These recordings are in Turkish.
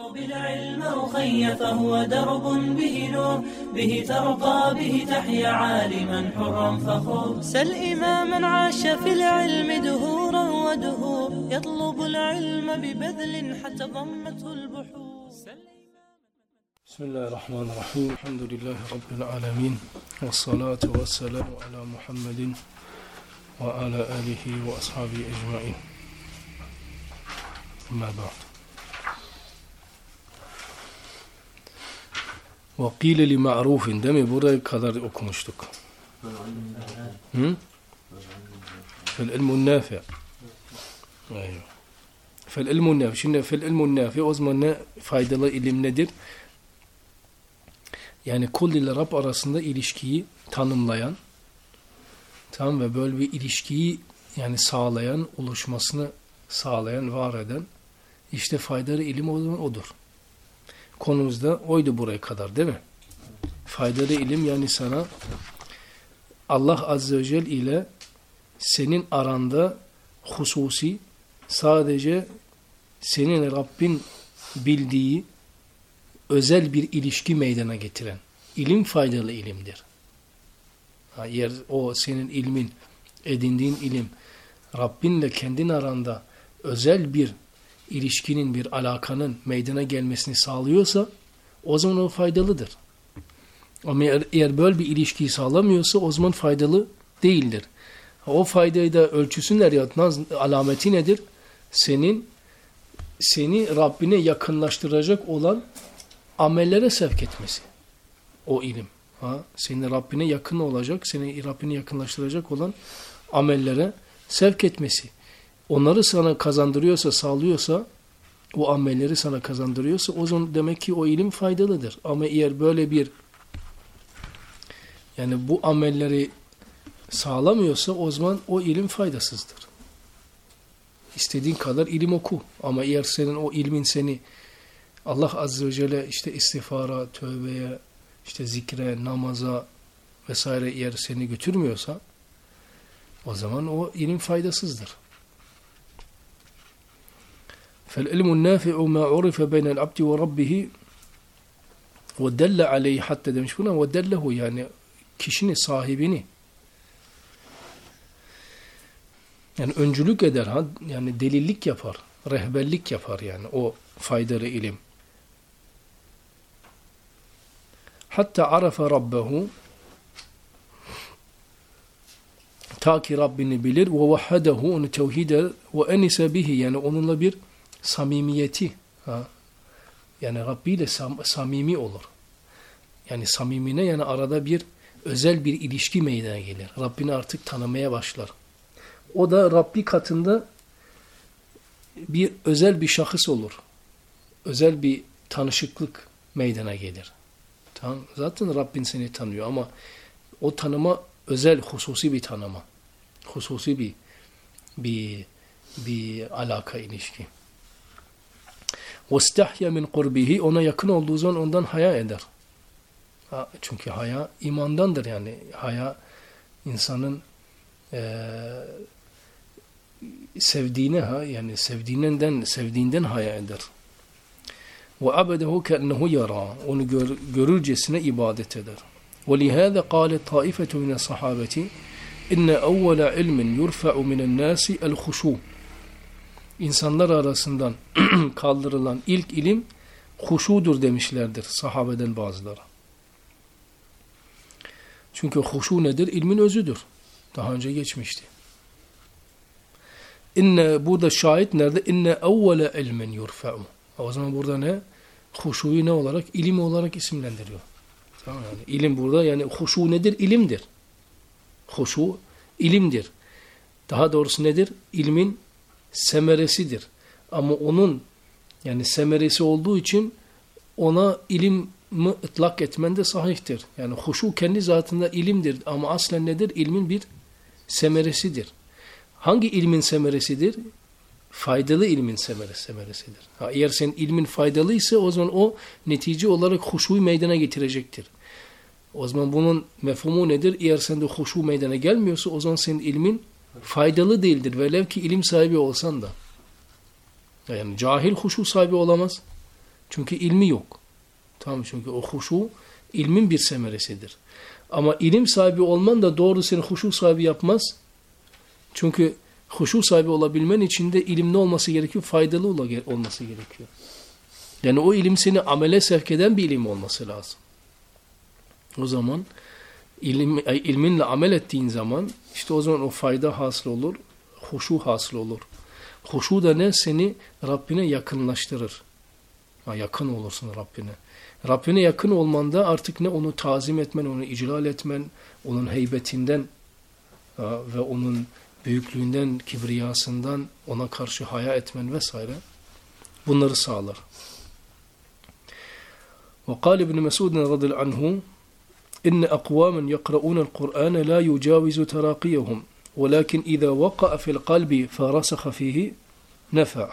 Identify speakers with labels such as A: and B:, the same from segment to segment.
A: بالعلم أخي فهو درب به نور به ترقى به تحيا عالما حرا فخور سل إماما عاش في العلم دهورا ودهور يطلب العلم ببذل حتى ضمته البحور.
B: بسم الله الرحمن الرحيم. الحمد لله رب العالمين والصلاة والسلام على محمد وعلى آله وأصحابه أجمعين. أما بعد. وَقِيلَ لِمَعْرُوفٍ değil mi? Buraya kadar okumuştuk. فَالْعِلْمُ النَّافِعِ فَالْعِلْمُ النَّافِعِ Şimdi فَالْعِلْمُ النَّافِعِ o zaman ne faydalı ilim nedir? Yani kul ile Rab arasında ilişkiyi tanımlayan, tamam, ve böyle bir ilişkiyi yani sağlayan, oluşmasını sağlayan, var eden işte faydalı ilim o zaman odur. Konumuzda oydu buraya kadar değil mi? Faydalı ilim yani sana Allah Azze ve Celle ile senin aranda hususi sadece senin Rabbin bildiği özel bir ilişki meydana getiren ilim faydalı ilimdir. Eğer o senin ilmin, edindiğin ilim Rabbinle kendin aranda özel bir ilişkinin, bir alakanın meydana gelmesini sağlıyorsa o zaman o faydalıdır. Ama eğer böyle bir ilişkiyi sağlamıyorsa o zaman faydalı değildir. O faydayı da ölçüsü nereye, alameti nedir? Seni Rabbine yakınlaştıracak olan amellere sevk etmesi. O ilim. Seni Rabbine yakın olacak, seni Rabbine yakınlaştıracak olan amellere sevk etmesi. Onları sana kazandırıyorsa, sağlıyorsa, o amelleri sana kazandırıyorsa o zaman demek ki o ilim faydalıdır. Ama eğer böyle bir yani bu amelleri sağlamıyorsa o zaman o ilim faydasızdır. İstediğin kadar ilim oku. Ama eğer senin o ilmin seni Allah Azze ve Celle işte istiğfara, tövbeye, işte zikre, namaza vesaire eğer seni götürmüyorsa o zaman o ilim faydasızdır. فَالْعِلْمُ النَّافِعُ مَا عُرِفَ بَيْنَ الْعَبْدِ وَرَبِّهِ وَدَلَّ عَلَيْهِ hatta demiş buna وَدَلَّهُ yani kişinin sahibini yani öncülük eder, yani delillik yapar, rehberlik yapar yani o faydalı ilim. Hatta arafa rabbehu ta ki Rabbini bilir ve vahhadehu onu tevhid eder ve enise bihi yani onunla bir samimiyeti yani Rabbi ile samimi olur. Yani samimine yani arada bir özel bir ilişki meydana gelir. Rabbini artık tanımaya başlar. O da Rabbi katında bir özel bir şahıs olur. Özel bir tanışıklık meydana gelir. Tamam. Zaten Rabbin seni tanıyor ama o tanıma özel, hususi bir tanıma. Hususi bir alaka, ilişki. وَاسْتَحْيَ مِنْ قُرْبِهِ ona yakın olduğu zaman ondan haya eder. Çünkü haya imandandır yani. Haya insanın yani sevdiğinden haya eder. وَعَبَدَهُ كَأَنَّهُ يَرَى onu görürcesine ibadet eder. وَلِهَذَا قَالَ طَائِفَةُ مِنَ الصَّحَابَةِ اِنَّ اَوَّلَ عِلْمٍ يُرْفَعُ مِنَ النَّاسِ الْخُشُوعِ İnsanlar arasından kaldırılan ilk ilim huşudur demişlerdir sahabeden bazıları. Çünkü huşu nedir? İlmin özüdür. Daha önce geçmişti. Burada şahit nerede? İnne evvele ilmin yurfa'u. O zaman burada ne? Huşuyu ne olarak? İlim olarak isimlendiriyor. Tamam yani. İlim burada yani huşu nedir? İlimdir. Huşu ilimdir. Daha doğrusu nedir? İlmin semeresidir. Ama onun yani semeresi olduğu için ona ilim ıtlak etmen de sahihtir. Yani huşu kendi zatında ilimdir ama aslen nedir? İlmin bir semeresidir. Hangi ilmin semeresidir? Faydalı ilmin semeresidir. Eğer senin ilmin faydalıysa o zaman o netice olarak huşuyu meydana getirecektir. O zaman bunun mefhumu nedir? Eğer sende huşu meydana gelmiyorsa o zaman senin ilmin faydalı değildir. Velev ki ilim sahibi olsan da. Yani cahil huşu sahibi olamaz. Çünkü ilmi yok. Tamam, çünkü o huşu ilmin bir semeresidir. Ama ilim sahibi olman da doğru seni huşu sahibi yapmaz. Çünkü huşu sahibi olabilmen için de ilimli olması gerekiyor, faydalı olması gerekiyor. Yani o ilim seni amele sevk eden bir ilim olması lazım. O zaman ilminle amel ettiğin zaman işte o zaman o fayda hasıl olur, huşu hasıl olur. Huşu da ne? Seni Rabbine yakınlaştırır. Yakın olursun Rabbine. Rabbine yakın olmanda artık ne? Onu tazim etmen, onu iclal etmen, onun heybetinden ve onun büyüklüğünden, kibriyasından ona karşı haya etmen vesaire bunları sağlar. وقال ابن مسعود رضي الله عنه إن أقواما يقرؤون القرآن لا يجاوز تراقيهم ولكن إذا وقع في القلب فرسخ فيه نفع.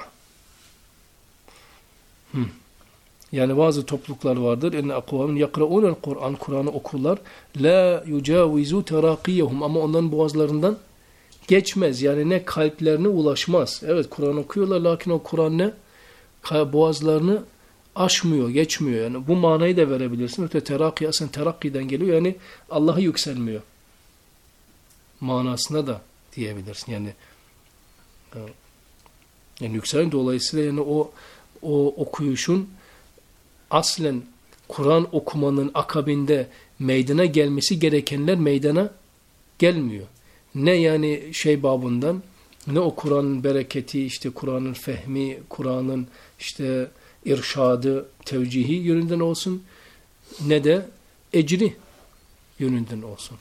B: Yani bazı topluluklar vardır. İnne akvamen yakraûnel Kur'an, Kur'an'ı okurlar. La yucavizu terakiyehum, ama onların boğazlarından geçmez. Yani ne kalplerine ulaşmaz. Evet, Kur'an okuyorlar, lakin o Kur'an ne? Boğazlarını aşmıyor, geçmiyor. Yani bu manayı da verebilirsin. Öte terakki aslında terakkiden geliyor. Yani Allah'a yükselmiyor manasına da diyebilirsin. Yani yükselen dolayısıyla yani o okuyuşun aslen Kur'an okumanın akabinde meydana gelmesi gerekenler meydana gelmiyor. Ne yani babından, ne o Kur'an'ın bereketi, işte Kur'an'ın fehmi, Kur'an'ın işte irşadı, tevcihi yönünden olsun, ne de ecri yönünden olsun.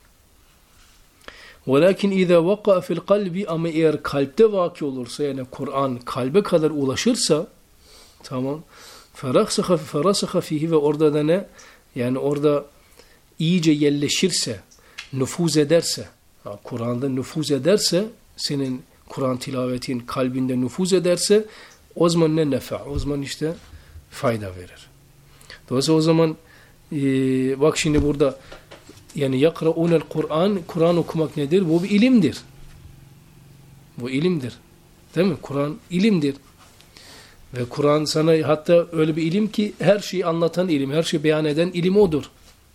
B: وَلَكِنْ اِذَا وَقَعَ فِي الْقَلْبِ, ama eğer kalpte vaki olursa, yani Kur'an kalbe kadar ulaşırsa, tamam, فَرَسَخَ فِيهِ, ve orada da ne? Yani orada iyice yerleşirse, nüfuz ederse, Kur'an'da nüfuz ederse, senin Kur'an tilavetin kalbinde nüfuz ederse, o zaman ne nefa? O zaman işte fayda verir. Dolayısıyla o zaman bak şimdi burada yani yakraûnel Kur'an, Kur'an okumak nedir? Bu bir ilimdir. Bu ilimdir. Değil mi? Kur'an ilimdir. Ve Kur'an sana hatta öyle bir ilim ki her şeyi anlatan ilim, her şeyi beyan eden ilim odur.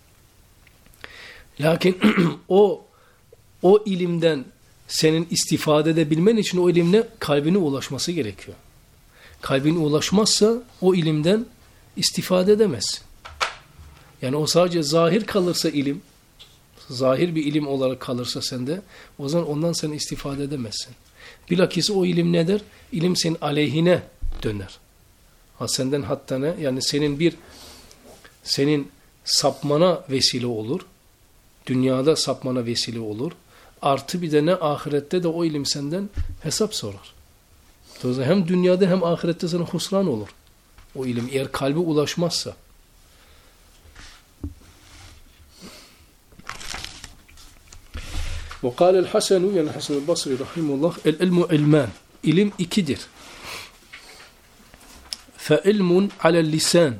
B: Lakin o ilimden senin istifade edebilmen için o ilimle kalbine ulaşması gerekiyor. Kalbine ulaşmazsa o ilimden istifade edemezsin. Yani o sadece zahir kalırsa ilim, zahir bir ilim olarak kalırsa sende, o zaman ondan sen istifade edemezsin. Bilakis o ilim nedir? İlim senin aleyhine döner. Senden hatta ne? Yani senin sapmana vesile olur. Dünyada sapmana vesile olur. Artı bir de ne? Ahirette de o ilim senden hesap sorar. Dolayısıyla hem dünyada hem ahirette sana husran olur. O ilim eğer kalbe ulaşmazsa. وقال الحسن, yani Hasan el-Basri rahimullah, el-ilmu ilman, ilim ikidir. فَاِلْمٌ عَلَى اللِّسَانِ,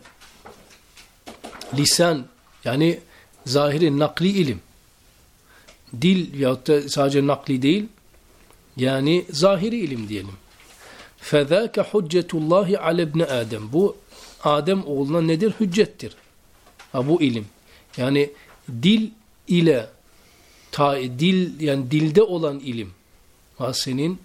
B: lisan yani zahiri nakli ilim. Dil veyahut da sadece nakli değil, yani zahiri ilim diyelim. فَذَاكَ حُجَّةُ اللّٰهِ عَلَى ابْنِ آدَمِ, bu Adem oğluna nedir? Hüccettir. Bu ilim. Yani dil ile yani dilde olan ilim. Senin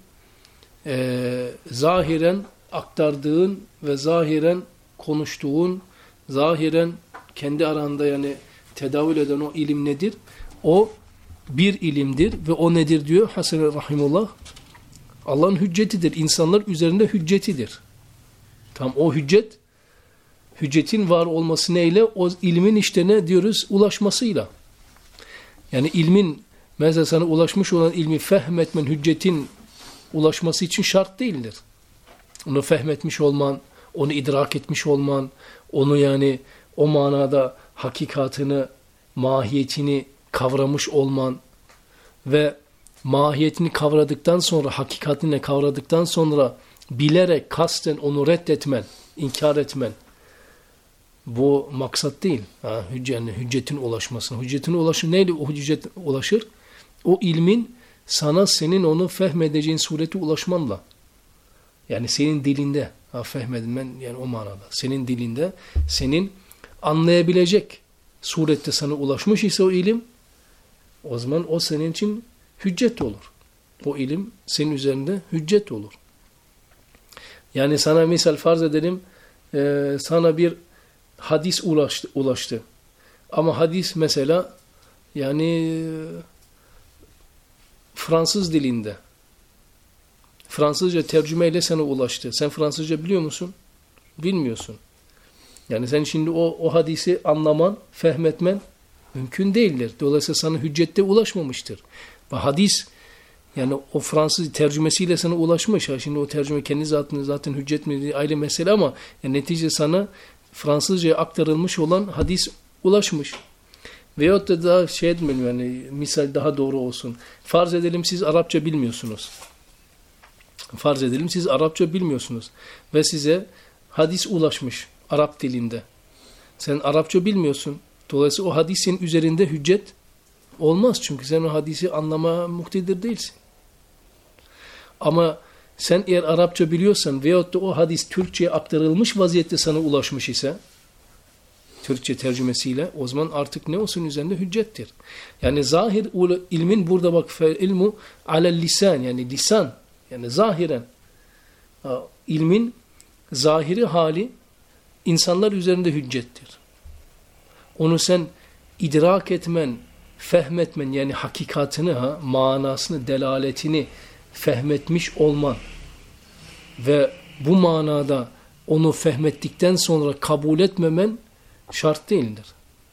B: zahiren aktardığın ve zahiren konuştuğun, zahiren kendi aranda yani tedavül eden o ilim nedir? O bir ilimdir ve o nedir diyor Hasan rahimullah? Allah'ın hüccetidir. İnsanlar üzerinde hüccetidir. Tam o hüccetin var olması neyle? O ilmin işte ne diyoruz? Ulaşmasıyla. Yani ilmin, mesela sana ulaşmış olan ilmi fehmetmen, hüccetin ulaşması için şart değildir. Onu fehmetmiş olman, onu idrak etmiş olman, onu yani o manada hakikatını, mahiyetini kavramış olman ve mahiyetini kavradıktan sonra, hakikatini kavradıktan sonra bilerek, kasten onu reddetmen, inkar etmen, bu maksat değil. Hüccetin ulaşmasına. Hüccetin ulaşır. Neyle o hüccet ulaşır? O ilmin sana senin onu fehmedeceğin sureti ulaşmanla. Yani senin dilinde, fehmedim ben yani o manada. Senin dilinde, senin anlayabilecek surette sana ulaşmış ise o ilim, o zaman o senin için hüccet olur. O ilim senin üzerinde hüccet olur. Yani sana misal farz edelim, sana bir hadis ulaştı. Ama hadis mesela yani Fransız dilinde. Fransızca tercümeyle sana ulaştı. Sen Fransızca biliyor musun? Bilmiyorsun. Yani sen şimdi o hadisi anlaman, fehmetmen mümkün değildir. Dolayısıyla sana hüccette ulaşmamıştır. Ve hadis yani o Fransız tercümesiyle sana ulaşmış. Şimdi o tercüme kendi zaten hüccet mi ayrı mesele ama yani netice sana Fransızca'ya aktarılmış olan hadis ulaşmış. Veyahut da daha şey etmeyelim yani misal daha doğru olsun. Farz edelim siz Arapça bilmiyorsunuz. Farz edelim siz Arapça bilmiyorsunuz. Ve size hadis ulaşmış Arap dilinde. Sen Arapça bilmiyorsun. Dolayısıyla o hadisin üzerinde hüccet olmaz. Çünkü sen o hadisi anlama muktedir değilsin. Ama sen eğer Arapça biliyorsan veyahut da o hadis Türkçe'ye aktarılmış vaziyette sana ulaşmış ise Türkçe tercümesiyle o zaman artık ne olsun üzerinde hüccettir. Yani zahir ilmin burada bak ilmu alel lisan yani lisan yani zahiren ilmin zahiri hali insanlar üzerinde hüccettir. Onu sen idrak etmen, fehmetmen yani hakikatini, manasını, delaletini fehmetmiş olman ve bu manada onu fehmettikten sonra kabul etmemen şart değildir.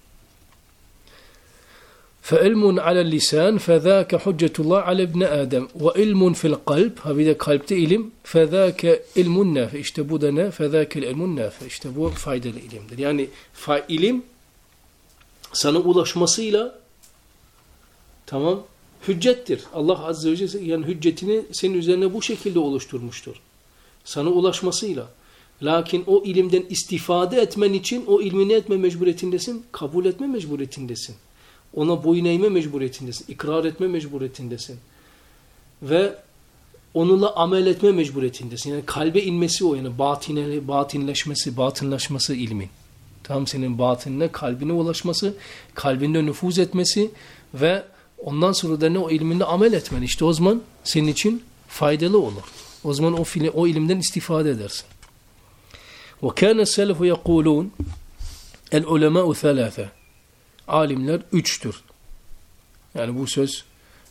B: فَاِلْمٌ عَلَى اللِّسَانِ فَذَاكَ حُجَّةُ اللّٰهِ عَلَى ابْنِ آدَمِ وَاِلْمٌ فِي الْقَلْبِ bir de kalpte ilim فَذَاكَ اِلْمٌ نَافِ İşte bu da ne? فَذَاكَ الْاِلْمٌ نَافِ İşte bu faydalı ilimdir. Yani ilim sana ulaşmasıyla tamam hüccettir. Allah Azze ve Celle yani hüccetini senin üzerine bu şekilde oluşturmuştur. Sana ulaşmasıyla. Lakin o ilimden istifade etmen için o ilmi ne etme mecburiyetindesin? Kabul etme mecburiyetindesin. Ona boyun eğme mecburiyetindesin. İkrar etme mecburiyetindesin. Ve onunla amel etme mecburiyetindesin. Yani kalbe inmesi o yani batınlaşması ilmin. Tam senin batınına, kalbine ulaşması, kalbinde nüfuz etmesi ve ondan sonra da ne o ilminle amel etmen. İşte o zaman senin için faydalı olur. O zaman o ilimden istifade edersin. وَكَانَ السَّلَفُ يَقُولُونَ الْعُلَمَاءُ ثَلَاثَةً Alimler üçtür. Yani bu söz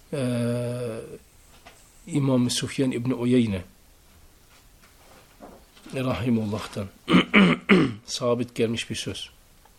B: İmam Süfyan İbni Uyeyne Rahimullah'tan sabit gelmiş bir söz.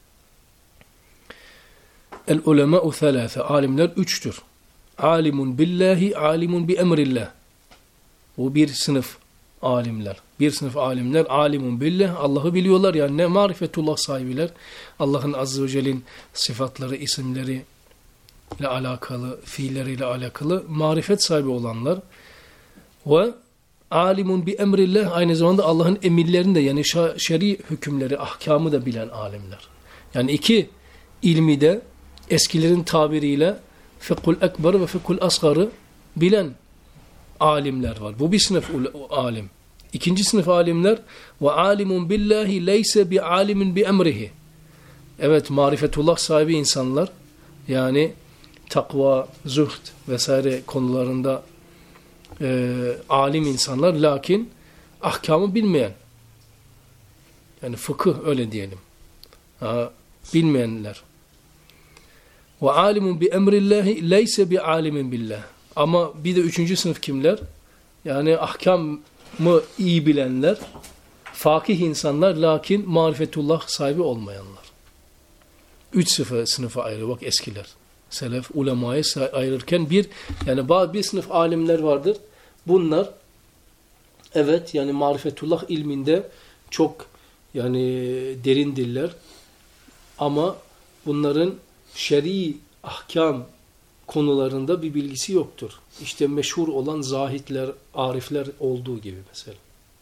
B: El-ulemâ'u thelâfe alimler üçtür. Alimun billahi, alimun bi emrillah. Bu bir sınıf alimler. Bir sınıf alimler alimun billah, Allah'ı biliyorlar yani ne marifetullah sahibiler. Allah'ın Azze ve Celle'nin sıfatları, isimleri ile alakalı, fiilleriyle alakalı marifet sahibi olanlar. Ve alimun bi emrillah aynı zamanda Allah'ın emirlerini de yani şer'i hükümleri, ahkamı da bilen alimler. Yani iki ilmi de eskilerin tabiriyle fıkhul ekber ve fıkhul asgarı bilen alimler var. Bu bir sınıf alim. İkinci sınıf alimler ve alimun billahi leyse bi alimin bi emrihi. Evet, marifetullah sahibi insanlar yani takva, zuhd vesaire konularında alim insanlar lakin ahkamı bilmeyen yani fıkıh öyle diyelim. Bilmeyenler. Ve alimun bi emrillahi leyse bi alimin billah. Ama bir de üçüncü sınıf kimler? Yani ahkamı iyi bilenler, fakih insanlar lakin marifetullah sahibi olmayanlar. Üç sınıfa ayrı bak eskiler. Selef, ulemayı ayırırken bir sınıf alimler vardır. Bunlar evet yani marifetullah ilminde çok yani derin diller ama bunların şer'i ahkam konularında bir bilgisi yoktur. İşte meşhur olan zahitler, arifler olduğu gibi mesela.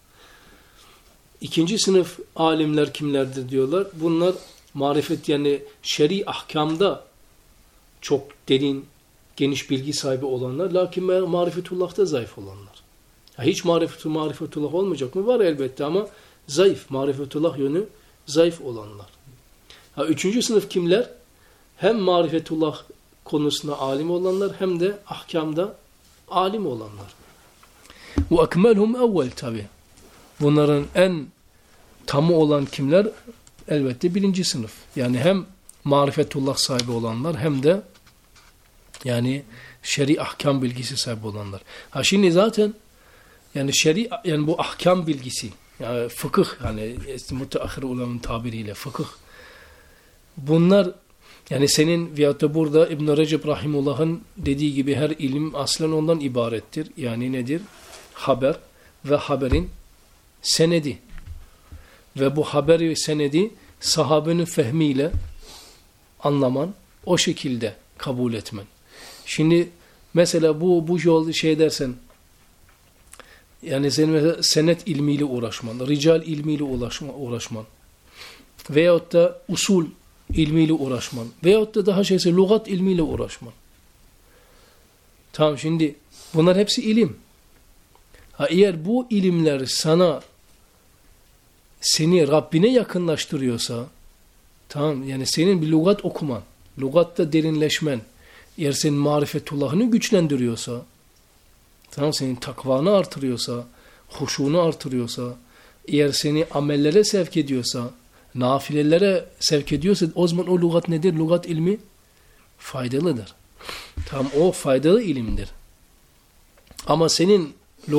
B: İkinci sınıf alimler kimlerdir diyorlar. Bunlar marifet yani şer'i ahkamda çok derin, geniş bilgi sahibi olanlar. Lakin marifetullah'ta zayıf olanlar. Hiç marifetullah olmayacak mı? Var elbette ama zayıf. Marifetullah yönü zayıf olanlar. Üçüncü sınıf kimler? Hem marifetullah konusunda alim olanlar hem de ahkamda alim olanlar. Ve ekmelhum evvel tabi. Bunların en tamı olan kimler? Elbette birinci sınıf. Yani hem marifetullah sahibi olanlar hem de yani şer'i ahkam bilgisi sahibi olanlar. Şimdi zaten yani yani bu ahkam bilgisi, yani fıkıh, yani müteahhir ulemanın tabiriyle fıkıh. Bunlar yani senin veyahut da burada İbn-i Recep Rahimullah'ın dediği gibi her ilim aslen ondan ibarettir. Yani nedir? Haber ve haberin senedi. Ve bu haberi ve senedi sahabenin fehmiyle anlaman, o şekilde kabul etmen. Şimdi mesela bu yol şey dersen, yani senin mesela senet ilmiyle uğraşman, rical ilmiyle uğraşman veyahut da usul ilmiyle uğraşman veyahut da daha şeyse lügat ilmiyle uğraşman. Tamam, şimdi bunlar hepsi ilim. Eğer bu ilimler seni Rabbine yakınlaştırıyorsa, tamam, yani senin bir lügat okuman, lügatta derinleşmen, eğer senin marifetullahını güçlendiriyorsa, tamam, senin takvanı artırıyorsa, huşunu artırıyorsa, eğer seni amellere sevk ediyorsa, nafilelere sevk ediyorsa, o zaman o lügat nedir? Lügat ilmi faydalıdır. Tamam, o faydalı ilimdir. Ama senin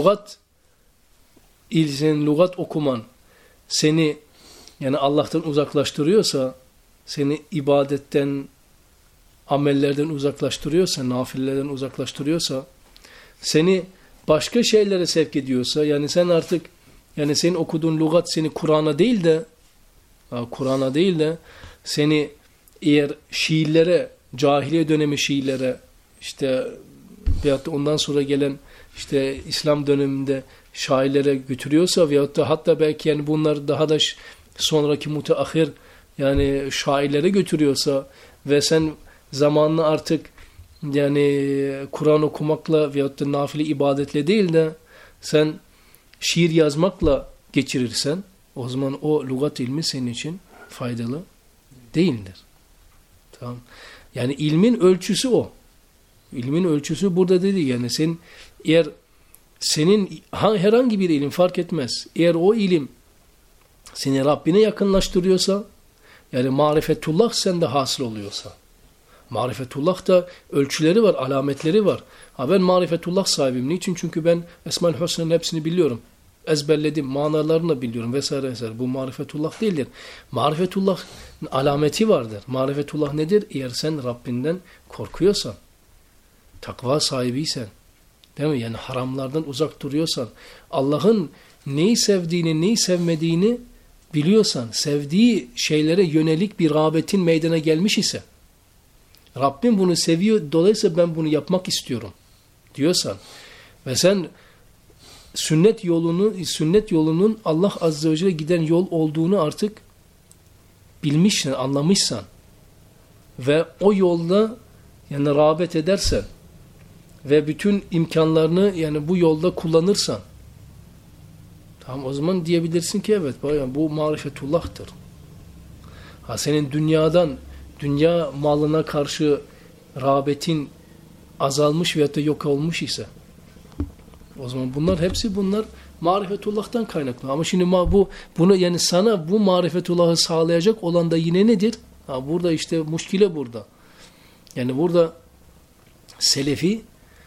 B: lügat okuman seni yani Allah'tan uzaklaştırıyorsa, seni ibadetten, amellerden uzaklaştırıyorsa, nafillerden uzaklaştırıyorsa, seni başka şeylere sevk ediyorsa, yani sen artık, yani senin okuduğun lügat seni Kur'an'a değil de seni eğer Şiilere, cahiliye dönemi Şiilere, işte veyahut da ondan sonra gelen işte İslam döneminde şairlere götürüyorsa veyahut da hatta belki yani bunlar daha da sonraki müteahhir yani şairlere götürüyorsa ve sen zamanını artık yani Kur'an okumakla veyahut da nafile ibadetle değil de sen şiir yazmakla geçirirsen, o zaman o lügat ilmi senin için faydalı değildir. Tamam. Yani ilmin ölçüsü o. İlmin ölçüsü burada dedi. Yani eğer senin herhangi bir ilim fark etmez. Eğer o ilim seni Rabbine yakınlaştırıyorsa, yani marifetullah sende hasıl oluyorsa, marifetullah da ölçüleri var, alametleri var. Ben marifetullah sahibim. Niçin? Çünkü ben Esma-ül Hüsna'nın hepsini biliyorum. Ezberledim, manalarını da biliyorum vesaire vesaire. Bu marifetullah değildir. Marifetullah alameti vardır. Marifetullah nedir? Eğer sen Rabbinden korkuyorsan, takva sahibiysen, değil mi? Yani haramlardan uzak duruyorsan, Allah'ın neyi sevdiğini, neyi sevmediğini biliyorsan, sevdiği şeylere yönelik bir rağbetin meydana gelmiş ise, Rabbim bunu seviyor, dolayısıyla ben bunu yapmak istiyorum diyorsan ve sen sünnet yolunun Allah Azze ve Celle giden yol olduğunu artık bilmişsen, anlamışsan ve o yolda yani rağbet edersen ve bütün imkanlarını yani bu yolda kullanırsan, tamam, o zaman diyebilirsin ki evet, bu marifetullah'tır. Senin dünya malına karşı rağbetin azalmış veyahut da yok olmuş ise, o zaman hepsi marifetullah'tan kaynaklı. Ama şimdi bunu yani sana bu marifetullah'ı sağlayacak olan da yine nedir? Burada işte muşkile burada. Yani burada Selefi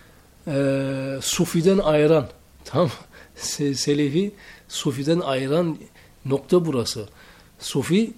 B: Sufi'den ayıran, tamam, Selefi Sufi'den ayıran nokta burası. Sufi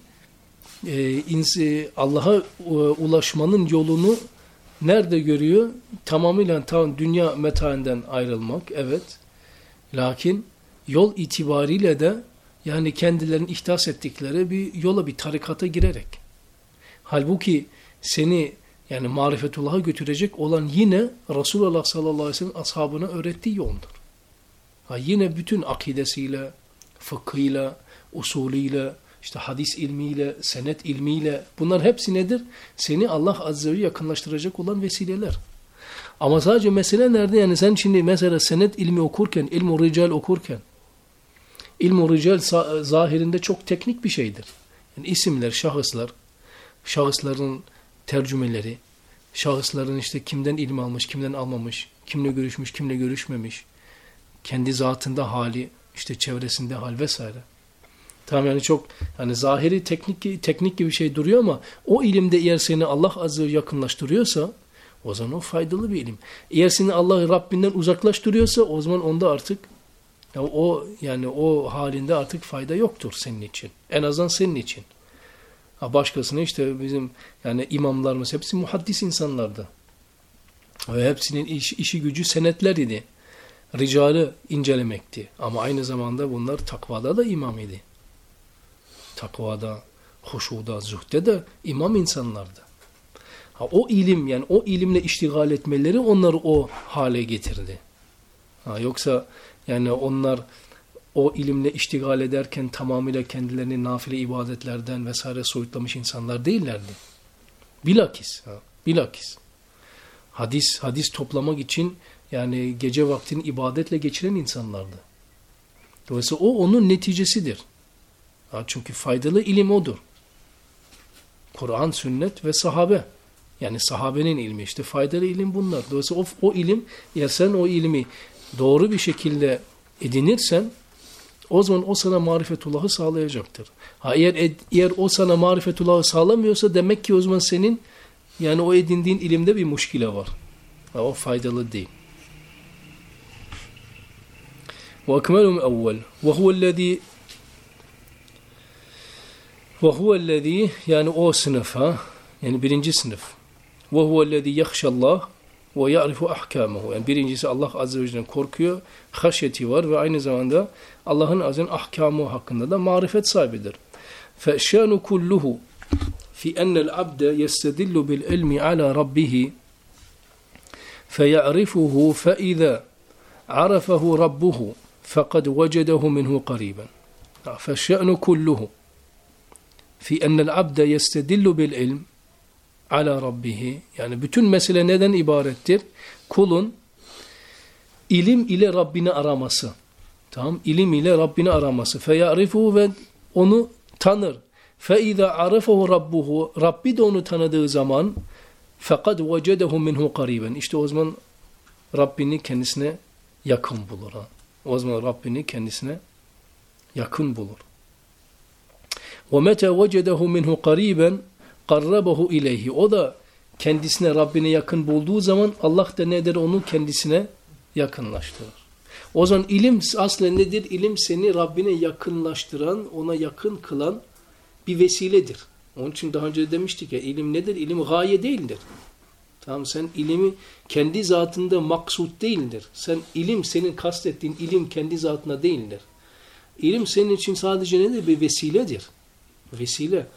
B: Allah'a ulaşmanın yolunu nerede görüyor? Tamamıyla dünya metainden ayrılmak, evet. Lakin yol itibariyle de yani kendilerinin ihdas ettikleri bir yola, bir tarikata girerek. Halbuki seni yani marifetullah'a götürecek olan yine Resulullah sallallahu aleyhi ve sellem ashabına öğrettiği yoldur. Yine bütün akidesiyle, fıkhıyla, usulüyle, işte hadis ilmiyle, senet ilmiyle, bunlar hepsi nedir? Seni Allah Azze ve Celle yakınlaştıracak olan vesileler. Ama sadece mesele nerede? Yani sen şimdi mesela senet ilmi okurken, ilm-i rical okurken, ilm-i rical zahirinde çok teknik bir şeydir. Yani isimler, şahıslar, şahısların tercümeleri, şahısların işte kimden ilim almış, kimden almamış, kimle görüşmüş, kimle görüşmemiş, kendi zatında hali, işte çevresinde hal vesaire. Tamam, yani çok hani zahiri teknik gibi bir şey duruyor ama o ilimde eğer seni Allah azze ve yakınlaştırıyorsa o zaman o faydalı bir ilim. Eğer seni Allah Rabbinden uzaklaştırıyorsa o zaman onda artık yani o halinde artık fayda yoktur senin için. En azından senin için. Başkasına işte bizim yani imamlarımız hepsi muhaddis insanlardı. Ve hepsinin işi gücü senetler idi. Ricali incelemekti. Ama aynı zamanda bunlar takvada da imam idi. Takvada, huşuda, zuhde de imam insanlardı. O ilim, yani o ilimle iştigal etmeleri onları o hale getirdi. Yoksa yani onlar o ilimle iştigal ederken tamamıyla kendilerini nafile ibadetlerden vesaire soyutlamış insanlar değillerdi. Bilakis. Hadis toplamak için yani gece vaktini ibadetle geçiren insanlardı. Dolayısıyla o onun neticesidir. Çünkü faydalı ilim odur. Kur'an, sünnet ve sahabe. Yani sahabenin ilmi işte faydalı ilim bunlar. Dolayısıyla o ilim, eğer sen o ilmi doğru bir şekilde edinirsen o zaman o sana marifetullahı sağlayacaktır. Eğer o sana marifetullahı sağlamıyorsa demek ki o zaman senin yani o edindiğin ilimde bir muşkile var. O faydalı değil. وَاَكْمَلُمْ اَوَّلِ وَهُوَ الَّذ۪ي yani o sınıf yani birinci sınıf. وَهُوَ الَّذ۪ي يَخْشَ اللّٰهِ وَيَعْرِفُ أَحْكَامَهُ yani birincisi Allah Azze ve Celle'den korkuyor, haşyeti var ve aynı zamanda Allah'ın azın ahkamı hakkında da marifet sahibidir. فَشَانُ كُلُّهُ فِي أَنَّ الْعَبْدَ يَسْتَدِلُّ بِالْعِلْمِ عَلَى رَبِّهِ فَيَعْرِفُهُ فَإِذَا عَرَفَهُ رَبُّهُ فَقَدْ وَجَدَهُ مِنْهُ قَرِيبًا. فَالشَّأْنُ كُلُّهُ فِي أَنَّ الْعَبْدَ يَسْتَدِلُّ بِالْعِلْمِ ala rabbihi yani bütün mesele neden ibarettir? Kulun ilim ile Rabbini araması. Tamam? İlim ile Rabbini araması. Feyarifu ve onu tanır. Feiza arafahu rabbuhu Rabbi de onu tanıdığı zaman fekad vecedehu minhu qariben. İşte o zaman Rabbini kendisine yakın bulur. O zaman Rabbini kendisine yakın bulur. Ve meta vecedehu minhu qariben qarrabahu ileyhi. O da kendisine Rabbine yakın bulduğu zaman Allah da ne der? Onu kendisine yakınlaştırır. O zaman ilim aslında nedir? İlim seni Rabbine yakınlaştıran, ona yakın kılan bir vesiledir. Onun için daha önce demiştik ya, ilim nedir? İlim gaye değildir. Tamam, sen ilimi kendi zatında maksut değildir. İlim senin kastettiğin ilim kendi zatına değildir. İlim senin için sadece nedir? Bir vesiledir. Vesile.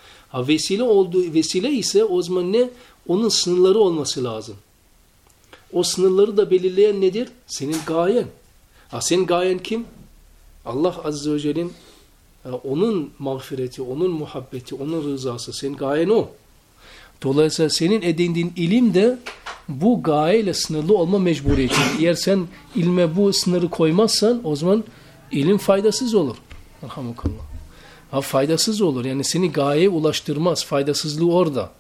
B: Vesile ise o zaman ne? Onun sınırları olması lazım. O sınırları da belirleyen nedir? Senin gayen. Senin gayen kim? Allah Azze ve Celle'nin onun mağfireti, onun muhabbeti, onun rızası. Senin gayen o. Dolayısıyla senin edindiğin ilim de bu gayeyle sınırlı olma mecburiyeti. Eğer sen ilme bu sınırı koymazsan o zaman ilim faydasız olur. Elhamdülillah. Faydasız olur. Yani seni gayeye ulaştırmaz. Faydasızlığı orada.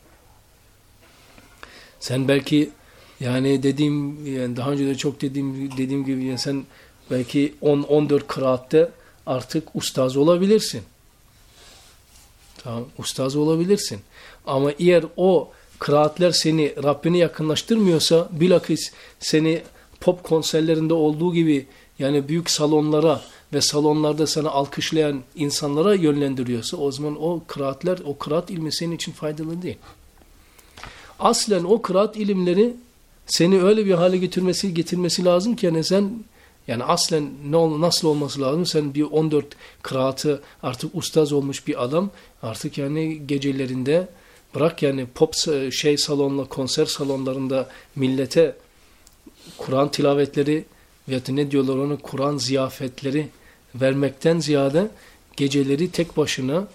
B: Sen belki yani yani daha önce de çok dediğim gibi yani sen belki 10-14 kıraatte artık ustaz olabilirsin. Tamam, ustaz olabilirsin. Ama eğer o kıraatler seni Rabbine yakınlaştırmıyorsa bilakis seni pop konserlerinde olduğu gibi yani büyük salonlara ve salonlarda sana alkışlayan insanlara yönlendiriyorsa o zaman o kıraat ilmi senin için faydalı değil. Aslen o kıraat ilimleri seni öyle bir hale getirmesi lazım ki yani sen yani aslen nasıl olması lazım? Sen bir 14 kıraatı artık ustaz olmuş bir adam artık yani gecelerinde bırak yani pop konser salonlarında millete Kur'an tilavetleri veya ne diyorlar ona Kur'an ziyafetleri vermekten ziyade geceleri tek başına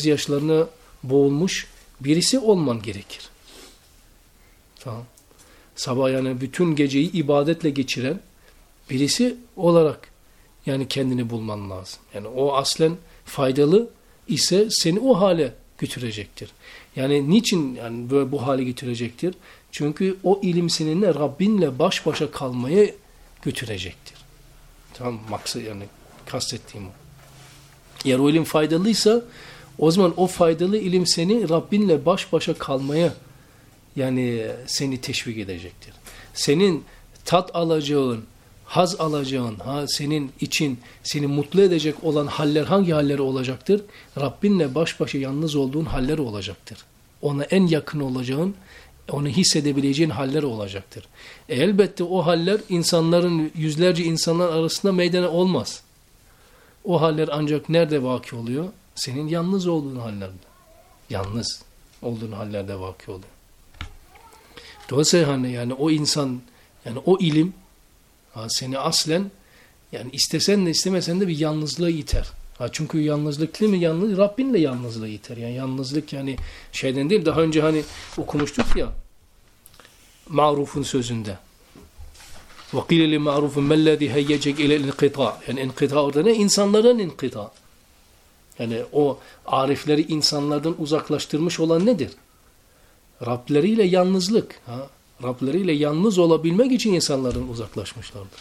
B: gözyaşlarına boğulmuş birisi olman gerekir. Tamam. sabah yani bütün geceyi ibadetle geçiren birisi olarak yani kendini bulman lazım. Yani o aslen faydalı ise seni o hale götürecektir. Yani niçin yani böyle bu hale götürecektir? Çünkü o ilim seninle Rabbinle baş başa kalmaya götürecektir. Tamam, maksat yani kastettiğim o. Eğer o ilim faydalıysa o zaman o faydalı ilim seni Rabbinle baş başa kalmaya yani seni teşvik edecektir. Senin tat alacağın, haz alacağın, senin için seni mutlu edecek olan haller hangi haller olacaktır? Rabbinle baş başa yalnız olduğun haller olacaktır. Ona en yakın olacağın, onu hissedebileceğin haller olacaktır. Elbette o haller insanların, yüzlerce insanlar arasında meydana olmaz. O haller ancak nerede vaki oluyor? Senin yalnız olduğun hallerde. Yalnız olduğun hallerde vaki oluyor. Dolayısıyla yani o insan, yani o ilim seni aslen yani istesen de istemesen de bir yalnızlığa iter. Çünkü yalnızlık değil mi? Yalnız Rabbinle yalnızlığa iter. Yani yalnızlık yani şeyden değil. Daha önce hani okumuştuk ya Ma'ruf'un sözünde. وَقِيلَ لِمَعْرُوفٌ مَلَّذِي هَيَّجَكْ اِلَى الْاِنْقِطَاءِ Yani inkıta orada ne? İnsanların inkıta. Yani o arifleri insanlardan uzaklaştırmış olan nedir? Rableriyle yalnızlık. Rableriyle yalnız olabilmek için insanların uzaklaşmışlardır.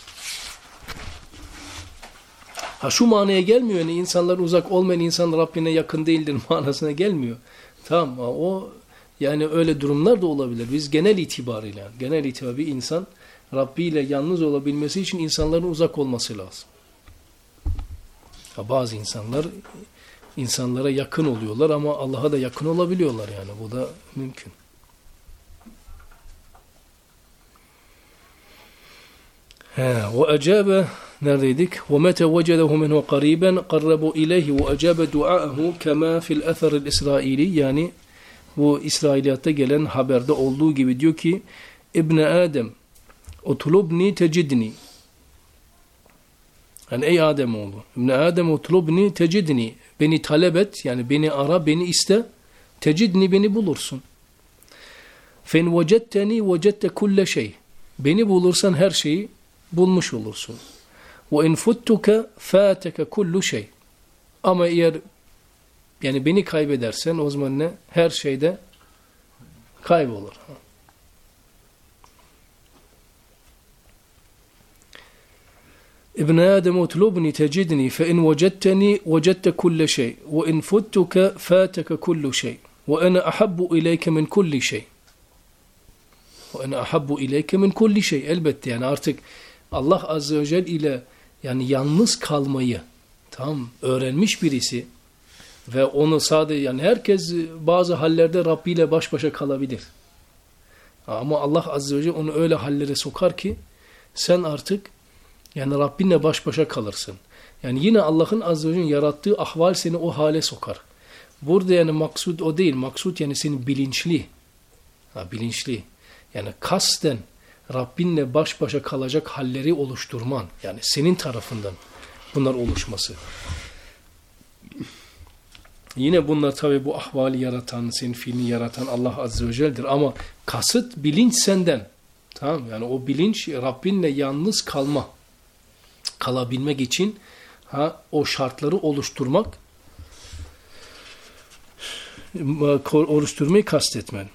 B: Şu manaya gelmiyor. Yani insanların uzak olmayan insan Rabbine yakın değildir manasına gelmiyor. Tamam, o yani öyle durumlar da olabilir. Biz genel itibariyle bir insan Rabbi ile yalnız olabilmesi için insanların uzak olması lazım. Bazı insanlar insanlara yakın oluyorlar ama Allah'a da yakın olabiliyorlar yani. Bu da mümkün. وَأَجَابَ neredeydik? وَمَتَ وَجَدَهُ مِنْهُ قَرِيبًا قَرَّبُوا إِلَيْهِ وَأَجَابَ دُعَاءَهُ كَمَا فِي الْأَثَرِ الْإِسْرَائِيلِ Yani bu İsrailiyatta gelen haberde olduğu gibi diyor ki İbn Adem utlubni tecidni yani ey Ademoğlu İbn Adem utlubni tecidni beni talep et yani beni ara beni iste tecidni beni bulursun fen vecetteni vecette kulle şey beni bulursan her şeyi bulmuş olursun ve in futtuke fateke kullu şey ama eğer yani beni kaybedersen o zaman ne? Her şeyde kaybolur. İbn Adem utlubni tecidni fe in vecetteni vecette kulle şey ve in futtuke fateke kullu şey ve ana ahabbu ileyke min kulli şey ve ana ahabbu ileyke min kulli şey elbette yani artık Allah Azze ve Celle ile yani yalnız kalmayı tam öğrenmiş birisi ve onu sadece yani herkes bazı hallerde Rabbi ile baş başa kalabilir. Ama Allah Azze ve Celle onu öyle hallere sokar ki sen artık yani Rabbinle baş başa kalırsın. Yani yine Allah'ın Azze ve Celle yarattığı ahval seni o hale sokar. Burada yani maksud o değil. Maksud yani senin bilinçli. Bilinçli. Yani kasten Rabbinle baş başa kalacak halleri oluşturman. Yani senin tarafından bunlar oluşması. Yine bunlar tabi bu ahvali yaratan, senin fiilini yaratan Allah Azze ve Celle'dir. Ama kasıt bilinç senden. Tamam yani o bilinç Rabbinle yalnız kalabilmek için o şartları oluşturmayı kastetmen.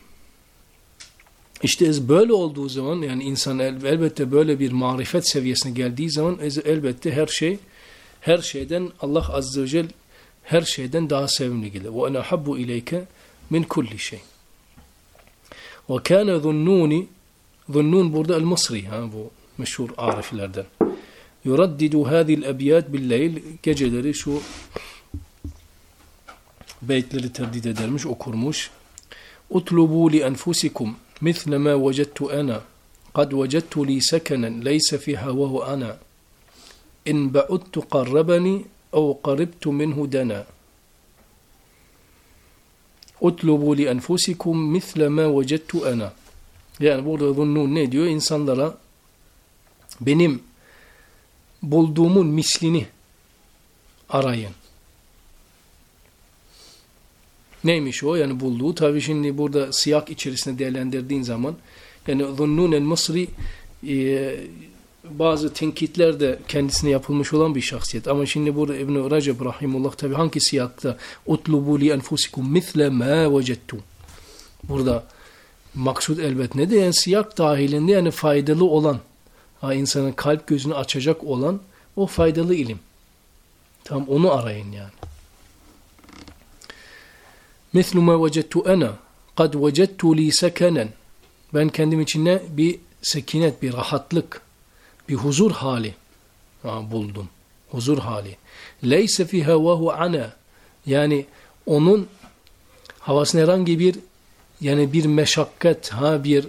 B: İşte böyle olduğu zaman yani insan elbette böyle bir marifet seviyesine geldiği zaman elbette her şeyden Allah Azze ve Celle her şeyden daha sevimli gelir. Ve ene habbu ileyke min kulli şey. Ve kâne Zunnun burada el-Mısri bu meşhur ariflerden. Yuraddidu hâzil ebiyat billeyl geceleri şu beytleri terdid edermiş, okurmuş. Utlubu li enfusikum misle ma vecettu ana kad vecettu li sekenen leyse fi havahu ana in ba'udtu qarrabani ev qaribtu minhu dana utlubu li enfusikum misle ma vecettu ana yani burada Zunnun ne diyor? İnsanlara benim bulduğumun mislini arayın. Neymiş o? Yani bulduğu. Tabii şimdi burada siyak içerisinde değerlendirdiğin zaman Yani Zunnun el-Mısri bazı tenkitler de kendisine yapılmış olan bir şahsiyet. Ama şimdi burada İbn-i Recep rahimullah tabi hangi siyakta utlubu li enfusikum misle ma vecettum. Burada maksud elbet ne de yani siyak dahilinde yani faydalı olan, insanın kalp gözünü açacak olan o faydalı ilim. Tam onu arayın yani. Mislu ma vecettu ana kad vecettu li sekenen. Ben kendim içinde bir sekinet, bir rahatlık, bir huzur hali buldum. Huzur hali. Leyse fi havahu ana. Yani onun havasına herhangi bir yani bir meşakkat, bir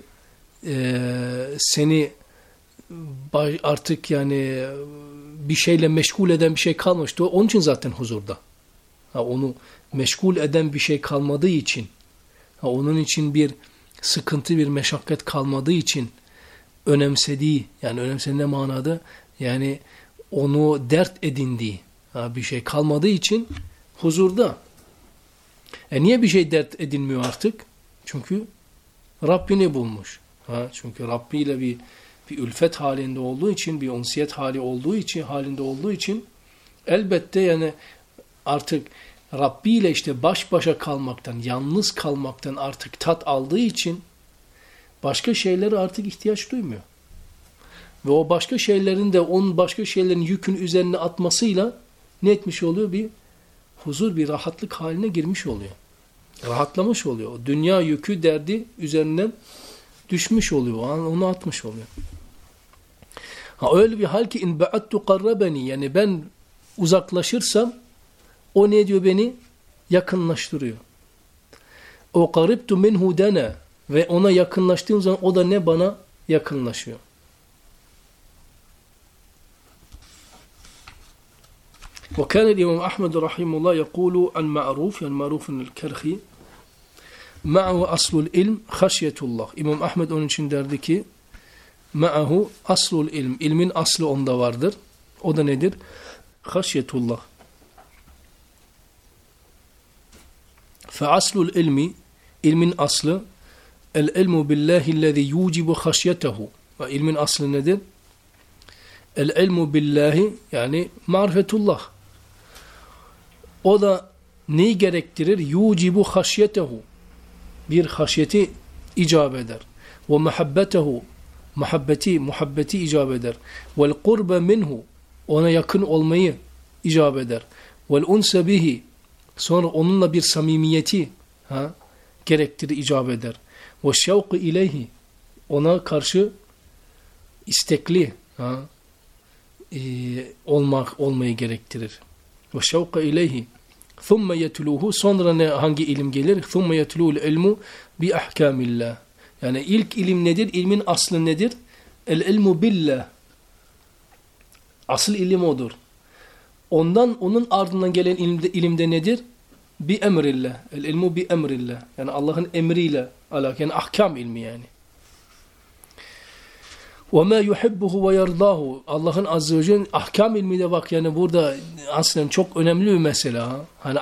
B: seni artık yani bir şeyle meşgul eden bir şey kalmıştı. Onun için zaten huzurda. Onu meşgul eden bir şey kalmadığı için, onun için bir sıkıntı, bir meşakkat kalmadığı için önemsediği, yani önemsediği manada yani onu dert edindiği bir şey kalmadığı için huzurda. Niye bir şey dert edinmiyor artık? Çünkü Rabbini bulmuş. Çünkü Rabbi ile bir ülfet halinde olduğu için, bir unsiyet halinde olduğu için elbette yani artık Rabbi ile işte baş başa kalmaktan, yalnız kalmaktan artık tat aldığı için başka şeylere artık ihtiyaç duymuyor. Ve o başka şeylerin de onun başka şeylerin yükün üzerine atmasıyla ne etmiş oluyor? Bir huzur, bir rahatlık haline girmiş oluyor. Rahatlamış oluyor. O dünya yükü, derdi üzerinden düşmüş oluyor. Onu atmış oluyor. Öyle bir hal ki in ba'attu qarrabani, yani ben uzaklaşırsam o ne diyor, beni yakınlaştırıyor. O qaribtu minhu dana, ve ona yakınlaştığım zaman o da ne, bana yakınlaşıyor. وكان الإمام أحمد رحمه الله يقول عن معروف يعني معروف الكرخي معه أصل العلم خشية الله. İmam Ahmed onun için derdi ki ma'ahu aslul ilm, ilmin aslı onda vardır. O da nedir? Haşyetullah. Fe aslul ilmi, ilmin aslı el ilmu billahillezî yucibu haşyetehu. Ve ilmin aslı nedir? El ilmu billahi yani marifetullah. O da neyi gerektirir? Yucibu haşyetehu. Bir haşyeti icap eder. Ve muhabbetehu. Muhabbeti icap eder. Vel kurbe minhu. Ona yakın olmayı icap eder. Vel unse bihi. Sonra onunla bir samimiyeti gerektirir, icap eder. Ve şevki ileyhi. Ona karşı istekli olmayı gerektirir. Ve şevki ileyhi. Thumme yetluhu. Sonra hangi ilim gelir? Thumme yetluhul ilmu bi ahkamillah. Yani ilk ilim nedir? İlmin aslı nedir? El ilmu billah. Asıl ilim odur. Onun ardından gelen ilimde nedir? Bi emrillah. El ilmu bi emrillah. Yani Allah'ın emriyle alakalı. Yani ahkam ilmi yani. وَمَا يُحِبُّهُ وَيَرْضَاهُ. Allah'ın azze ve celle ahkam ilmi de bak yani burada aslında çok önemli bir mesele. Hani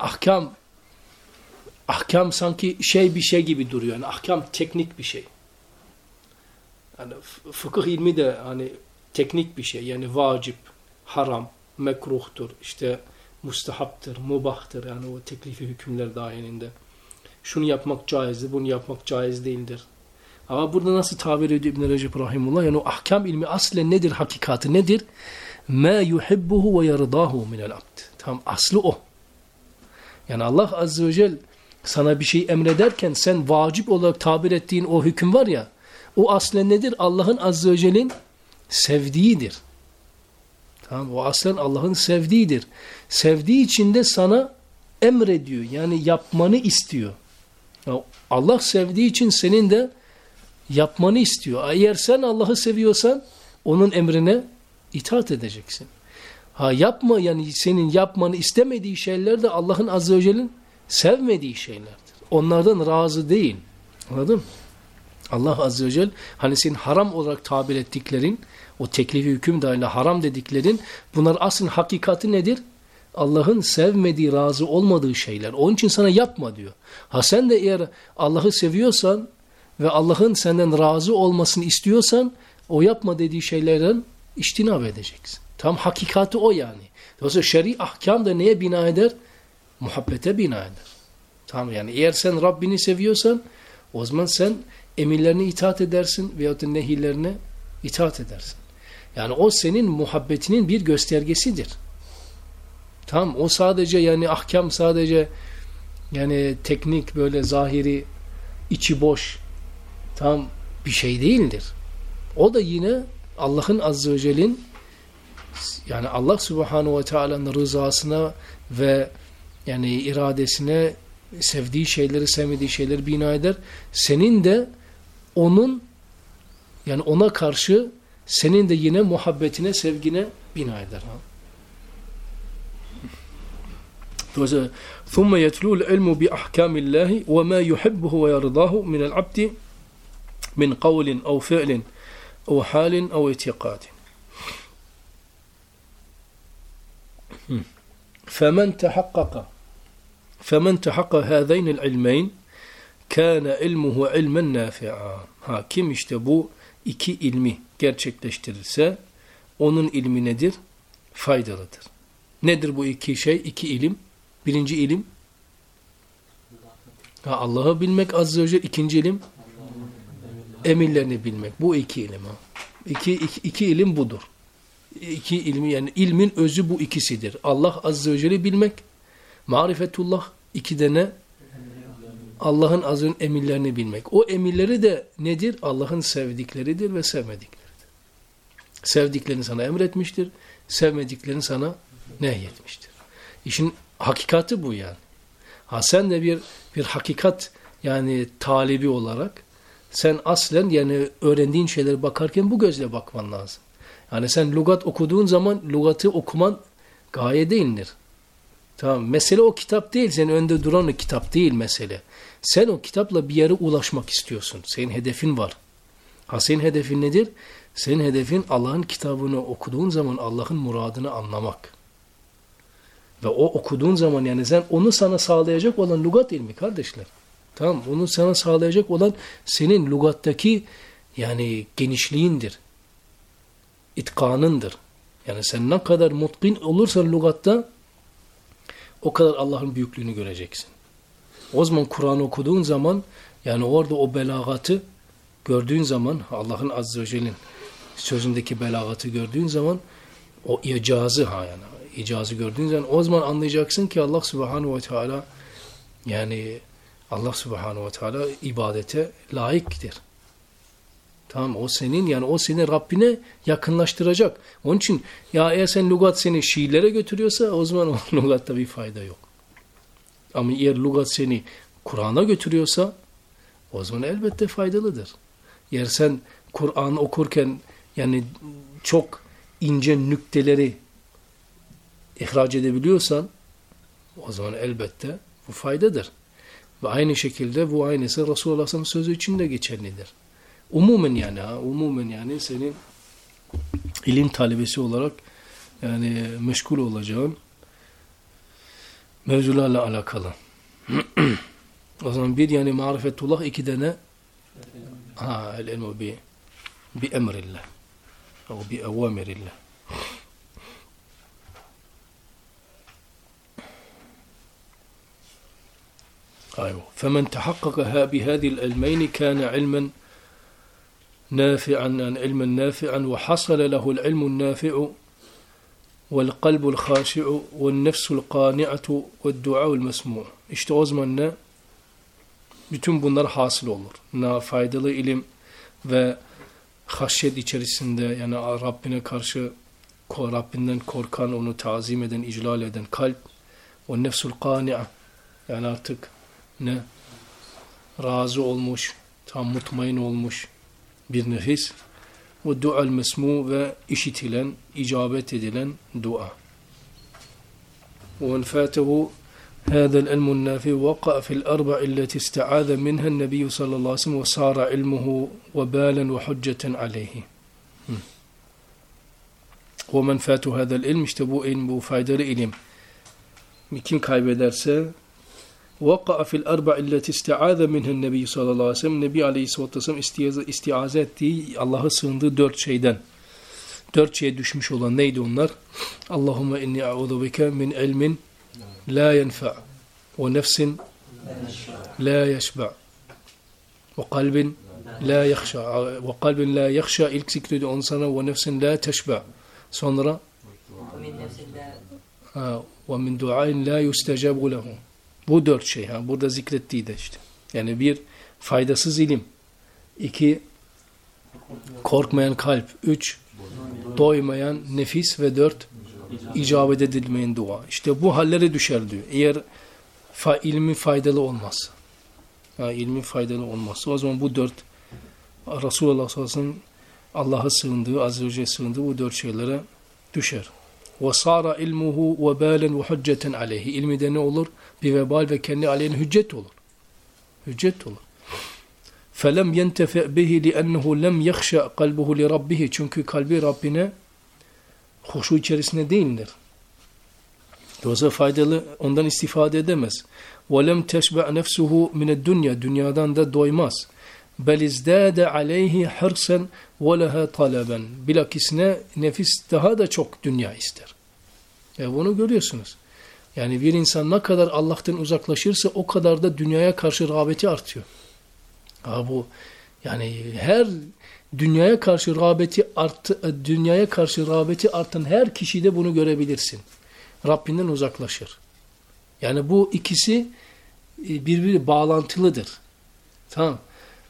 B: ahkam sanki bir şey gibi duruyor. Yani ahkam teknik bir şey. Yani fıkıh ilmi de hani teknik bir şey. Yani vacip, haram, mekruhtur, işte mustahaptır, mubahtır. Yani o teklifi hükümler dahilinde. Şunu yapmak caizdir, bunu yapmak caiz değildir. Ama burada nasıl tabir ediyor İbn-i Recep rahimullah? Yani o ahkam ilmi aslen nedir, hakikati nedir? مَا يُحِبُّهُ وَيَرْضَاهُ مِنَ الْعَبْدِ. Tam aslı o. Yani Allah azze ve celle sana bir şey emrederken sen vacip olarak tabir ettiğin o hüküm var ya, o aslen nedir? Allah'ın azze ve celle'nin sevdiğidir. Tamam, o aslen Allah'ın sevdiğidir. Sevdiği için de sana emrediyor. Yani yapmanı istiyor. Yani Allah sevdiği için senin de yapmanı istiyor. Eğer sen Allah'ı seviyorsan onun emrine itaat edeceksin. Yapma, yani senin yapmanı istemediği şeyler de Allah'ın azze ve celle'nin sevmediği şeylerdir. Onlardan razı değil. Anladın mı? Allah azze ve celle hani senin haram olarak tabir ettiklerin, o teklifi hüküm dahilinde haram dediklerin, bunlar aslında hakikati nedir? Allah'ın sevmediği, razı olmadığı şeyler. Onun için sana yapma diyor. Sen de eğer Allah'ı seviyorsan ve Allah'ın senden razı olmasını istiyorsan o yapma dediği şeylerden içtinab edeceksin. Tam hakikati o yani. Dolayısıyla şer'i ahkam da neye bina eder? Muhabbete bina eder. Tamam yani eğer sen Rabbini seviyorsan o zaman sen emirlerine itaat edersin veyahut da nehirlerine itaat edersin. Yani o senin muhabbetinin bir göstergesidir. Tamam o sadece yani ahkam sadece yani teknik böyle zahiri içi boş tam bir şey değildir. O da yine Allah'ın Azze ve Celle'nin yani Allah Subhanahu ve Teala'nın rızasına ve yani iradesine sevdiği şeyleri sevmediği şeyleri bina eder. Senin de onun yani ona karşı senin de yine muhabbetine, sevgine bina eder. Dolayısıyla ثُمَّ يَتْلُوا الْعِلْمُ بِأَحْكَامِ اللّٰهِ وَمَا يُحِبُّهُ وَيَرْضَاهُ مِنَ الْعَبْدِ مِنْ قَوْلٍ أَوْ فِعْلٍ أَوْ حَالٍ أَوْ اِتِقَادٍ فَمَنْ تَحَقَّ هَذَيْنِ الْعِلْمَيْنِ كَانَ عِلْمُهُ عِلْمًا نَافِعًا. Kim işte bu iki ilmi gerçekleştirirse onun ilmi nedir? Faydalıdır. Nedir bu iki şey? İki ilim. Birinci ilim Allah'ı bilmek azze ve celle. İkinci ilim emirlerini bilmek. Bu iki ilim. İki ilim budur. İki ilmi yani ilmin özü bu ikisidir. Allah azze ve celle bilmek, marifetullah, iki de ne? Allah'ın azın emirlerini bilmek. O emirleri de nedir? Allah'ın sevdikleridir ve sevmedikleridir. Sevdiklerini sana emretmiştir, sevmediklerini sana nehyetmiştir. İşin hakikati bu yani. Sen de bir hakikat yani talibi olarak sen aslen yani öğrendiğin şeylere bakarken bu gözle bakman lazım. Yani sen lügat okuduğun zaman lügatı okuman gaye değildir. Tamam. Mesele o kitap değil. Senin önünde duran o kitap değil mesele. Sen o kitapla bir yere ulaşmak istiyorsun. Senin hedefin var. Senin hedefin nedir? Senin hedefin Allah'ın kitabını okuduğun zaman Allah'ın muradını anlamak. Ve o okuduğun zaman yani sen onu sana sağlayacak olan lügat ilmi kardeşler. Tamam. Onu sana sağlayacak olan senin lügattaki yani genişliğindir. İtkanındır. Yani sen ne kadar mutkin olursan lügatta o kadar Allah'ın büyüklüğünü göreceksin. O zaman Kur'an okuduğun zaman yani orada o belagatı gördüğün zaman Allah'ın Azze ve Celle'nin sözündeki belagatı gördüğün zaman o icazı icazı gördüğün zaman o zaman anlayacaksın ki Allah Subhanahu ve Teala yani Allah Subhanahu ve Teala ibadete layıktır. Tamam o senin yani o seni Rabbine yakınlaştıracak. Onun için ya eğer sen lügat seni Şiilere götürüyorsa o zaman o lügatta bir fayda yok. Ama eğer lügat seni Kur'an'a götürüyorsa o zaman elbette faydalıdır. Eğer sen Kur'an okurken yani çok ince nükteleri ihraç edebiliyorsan o zaman elbette bu faydadır. Ve aynı şekilde bu aynısı Resulullah sallallahu sözü için de geçerlidir. Umumen yani senin ilim talebesi olarak yani meşgul olacağın mevzularla alakalı. O zaman bir yani marifetullah, iki de ne? El-ilmu bi emrillah ve bi evamirillah. أيوة. فمن تحقق بهذه العلمين كان علما نافعا عن علم نافعا وحصل له العلم النافع والقلب الخاشع والنفس القانعة والدعاء المسموع. İşte o zaman ne? Bütün bunlar hasıl olur. Faydalı ilim ve haşyet içerisinde yani Rabbine karşı Rabbinden korkan, onu tazim eden, iclal eden kalp. O nefsul kani'a yani artık ne? Razı olmuş, tam mutmain olmuş bir nefis. Ve dua'l mesmu ve işitilen, icabet edilen dua. وَمَنْ فَاتَهُ هذا العلم النافع وقع في الأربع التي استعاذ منها النبي صلى الله عليه وسلم وصار علمه وبالا وحجة عليه. وَمَنْ فَاتَهُ هذا العلم işte bu ilm, bu faydalı ilim. Kim kaybederse وَقَعَ فِي الْأَرْبَعِ الَّتِ اسْتَعَاذَ مِنْهَا النَّبِيُّ sallallahu aleyhi ve sellem. Nebi Aleyhisselatü Vesselam istiaze ettiği, Allah'a sığındığı 4 şeyden. 4 şeye düşmüş olan neydi onlar? Allahümme inni a'udhu bike min ilmin la yenfa' ve nefsin la yeşba' ve kalbin la yakhşa ve kalbin la yakhşa ilk zikredi on sana ve nefsin la teşba' sonra ve min duain la yustecabu lehu. Bu 4 şey. Burada zikrettiği de işte. Yani 1 faydasız ilim, 2 korkmayan kalp, 3 doymayan nefis ve 4 icabet edilmeyen dua. İşte bu hallere düşer diyor. Eğer ilmi faydalı olmaz. İlmi faydalı olmazsa o zaman bu 4 Resulullah sallallahu aleyhi ve sellem Allah'a sığındığı, azze ve celle sığındığı bu 4 şeylere düşer. وَصَارَ ilmuhu وَبَالًا وَحُجَّةً عَلَيْهِ. İlmi de ne olur? Bir vebal ve kendi aleyhine hüccet olur. Hüccet olur. فَلَمْ يَنْتَفَئْ بِهِ لِأَنَّهُ لَمْ يَخْشَى قَلْبُهُ لِرَبِّهِ. Çünkü kalbi Rabbine huşu içerisinde değildir. Dolayısıyla faydalı, ondan istifade edemez. وَلَمْ تَشْبَعْ نَفْسُهُ مِنَ الدُّنْيَا. Dünyadan da doymaz. بَلْ اِزْدَادَ عَلَيْهِ حِرْسًا وَلَهَا طَلَبًا. Bilakisine nefis daha da çok dünya ister. Bunu görüyorsunuz. Yani bir insan ne kadar Allah'tan uzaklaşırsa o kadar da dünyaya karşı rağbeti artıyor. Bu yani her dünyaya karşı rağbeti artan her kişide bunu görebilirsin. Rabbinden uzaklaşır. Yani bu ikisi birbiri bağlantılıdır. Tamam.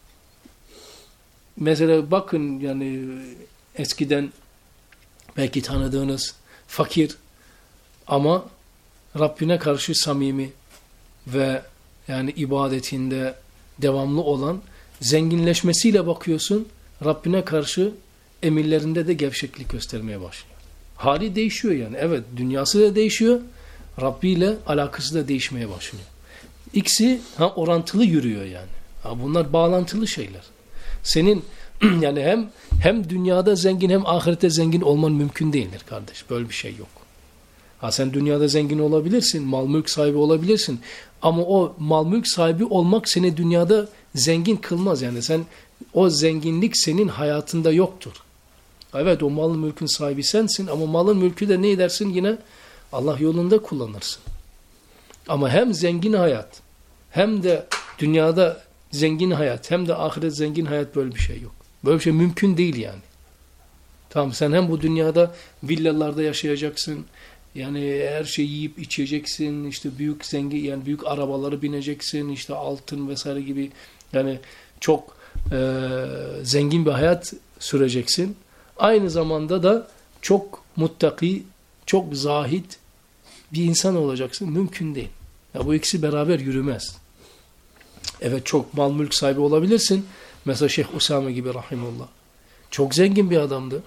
B: Mesela bakın yani eskiden belki tanıdığınız fakir ama Rabbine karşı samimi ve yani ibadetinde devamlı olan, zenginleşmesiyle bakıyorsun Rabbine karşı emirlerinde de gevşeklik göstermeye başlıyor. Hali değişiyor yani. Evet, dünyası da değişiyor. Rabbi ile alakası da değişmeye başlıyor. İkisi orantılı yürüyor yani. Bunlar bağlantılı şeyler. Senin yani hem dünyada zengin hem ahirette zengin olman mümkün değildir kardeş. Böyle bir şey yok. Sen dünyada zengin olabilirsin, mal mülk sahibi olabilirsin. Ama o mal mülk sahibi olmak seni dünyada zengin kılmaz. Yani o zenginlik senin hayatında yoktur. Evet, o malın mülkün sahibi sensin ama malın mülkü de ne edersin? Yine Allah yolunda kullanırsın. Ama hem zengin hayat hem de dünyada zengin hayat hem de ahiret zengin hayat, böyle bir şey yok. Böyle bir şey mümkün değil yani. Tamam, sen hem bu dünyada villalarda yaşayacaksın. Yani her şeyi yiyip içeceksin. İşte büyük zengin, yani büyük arabaları bineceksin. İşte altın vesaire gibi yani çok zengin bir hayat süreceksin. Aynı zamanda da çok muttaki, çok zahid bir insan olacaksın. Mümkün değil. Ya bu ikisi beraber yürümez. Evet, çok mal mülk sahibi olabilirsin. Mesela Şeyh Usame gibi rahimullah. Çok zengin bir adamdı.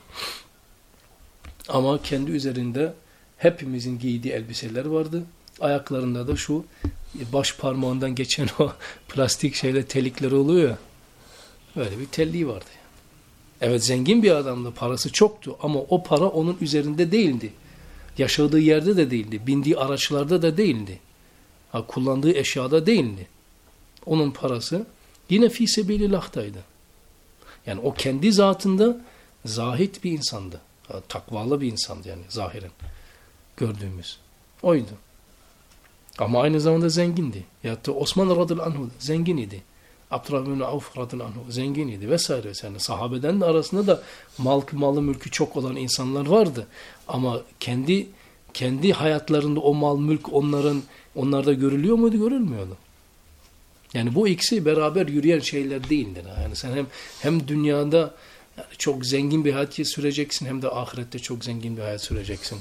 B: Ama kendi üzerinde hepimizin giydiği elbiseler vardı. Ayaklarında da şu baş parmağından geçen o plastik şeyle telikleri oluyor ya. Öyle bir telliği vardı. Evet, zengin bir adamdı. Parası çoktu ama o para onun üzerinde değildi. Yaşadığı yerde de değildi. Bindiği araçlarda da değildi. Kullandığı eşyada değildi. Onun parası yine fî sebilillah'taydı. Yani o kendi zatında zahid bir insandı. Takvalı bir insandı yani zahiren gördüğümüz. Oydu. Ama aynı zamanda zengindi. Ya da Osman radıyallahu anh zengin idi. Abdurrahman bin Avf radıyallahu anh zengin idi vesaire. Yani sahabeden de arasında da malı mülkü çok olan insanlar vardı. Ama kendi hayatlarında o mal mülk onlarda görülüyor muydu, görülmüyordu. Yani bu ikisi beraber yürüyen şeyler değildir. Yani sen hem dünyada yani çok zengin bir hayat süreceksin hem de ahirette çok zengin bir hayat süreceksin.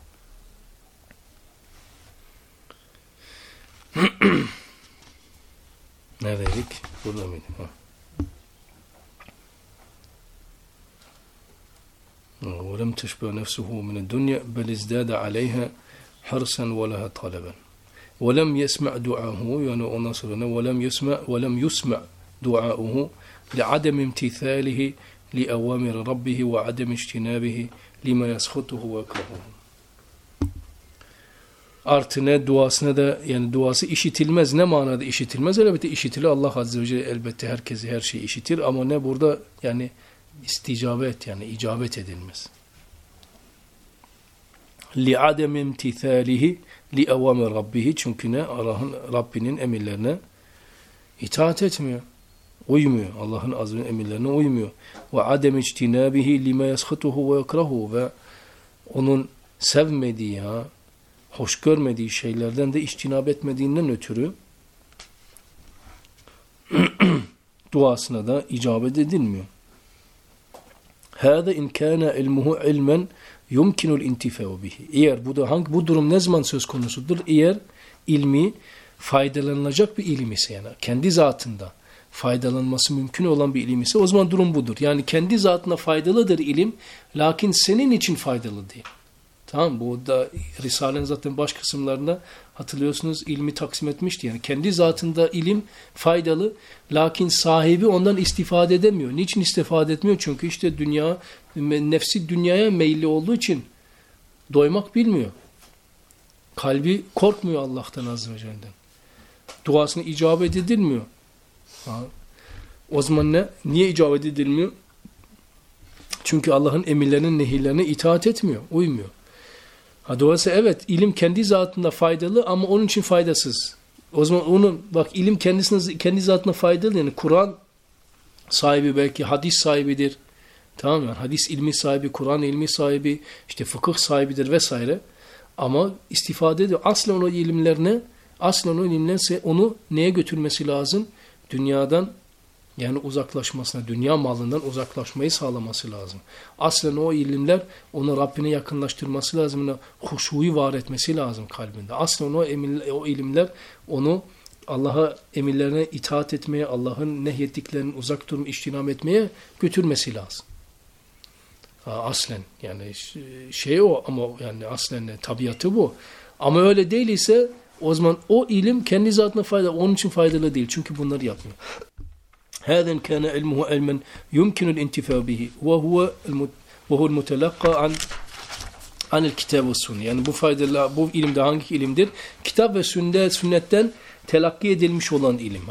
B: Neredeydik? Burada mıydı? وَلَمْ تَشْبَى نَفْسُهُ مِنَ الدُّنْيَا بَلْ اِزْدَادَ عَلَيْهَا حَرْسًا وَلَهَا طَلَبًا وَلَمْ يَسْمَعْ دُعَاهُ yani ondan sonra وَلَمْ يُسْمَعْ دُعَاءُهُ لِعَدَمِ امْتِثَالِهِ لِأَوَامِرِ رَبِّهِ وَعَدَمِ اجْتِنَابِهِ لِمَا يَسْخُطُهُ وَيَكْرَهُهُ. Artı ne duasına da, yani duası işitilmez. Ne manada işitilmez? Elbette işitilir. Allah Azze ve Celle elbette herkesi her şeyi işitir ama ne burada yani isticabet, yani icabet edilmez. لِعَدَمِ امْتِثَالِهِ لِأَوَامِ رَبِّهِ Çünkü ne? Allah'ın, Rabbinin emirlerine itaat etmiyor. Uymuyor. Allah'ın azmin emirlerine uymuyor. وَعَدَمِ اجْتِنَابِهِ لِمَا يَسْخَطُهُ وَيَكْرَهُ Ve onun sevmediği, hoş görmediği şeylerden de içtinab etmediğinden ötürü duasına da icabet edilmiyor. هَذَا اِنْ كَانَ عِلْمُهُ عِلْمًا يُمْكِنُ الْاِنْتِفَاءُ بِهِ Eğer bu durum ne zaman söz konusudur? Eğer ilmi faydalanılacak bir ilim ise, yani kendi zatında faydalanması mümkün olan bir ilim ise o zaman durum budur. Yani kendi zatına faydalıdır ilim, lakin senin için faydalı değil. Tamam, bu da Risale'nin zaten baş kısımlarında hatırlıyorsunuz ilmi taksim etmişti. Yani kendi zatında ilim faydalı, lakin sahibi ondan istifade edemiyor. Niçin istifade etmiyor? Çünkü işte nefsi dünyaya meyilli olduğu için doymak bilmiyor. Kalbi korkmuyor Allah'tan Azze ve Celle'den. Duasına icabet edilmiyor. O zaman ne? Niye icabet edilmiyor? Çünkü Allah'ın emirlerinin, nehirlerine itaat etmiyor, uymuyor. Dolayısıyla evet, ilim kendi zatında faydalı ama onun için faydasız. O zaman ilim kendi zatına faydalı, yani Kur'an sahibi, belki hadis sahibidir. Tamam mı? Hadis ilmi sahibi, Kur'an ilmi sahibi, işte fıkıh sahibidir vesaire. Ama istifade ediyor. Aslen o ilimler onu neye götürmesi lazım? Dünyadan, yani uzaklaşmasına, dünya malından uzaklaşmayı sağlaması lazım. Aslen o ilimler onu Rabbine yakınlaştırması lazım. Ona huşuyu var etmesi lazım kalbinde. Aslen o ilimler onu Allah'a emirlerine itaat etmeye, Allah'ın nehyettiklerinin uzak durup içtinab etmeye götürmesi lazım. Aslen yani o ama yani aslen tabiatı bu. Ama öyle değilse o zaman o ilim kendi zatına faydalı, onun için faydalı değil. Çünkü bunları yapmıyor. هذا كان علمه علما يمكن الانتفاع به وهو المتلقى عن الكتاب والسنة. Yani bu ilimde hangi ilimdir? Kitap ve sünnetten telakki edilmiş olan ilim.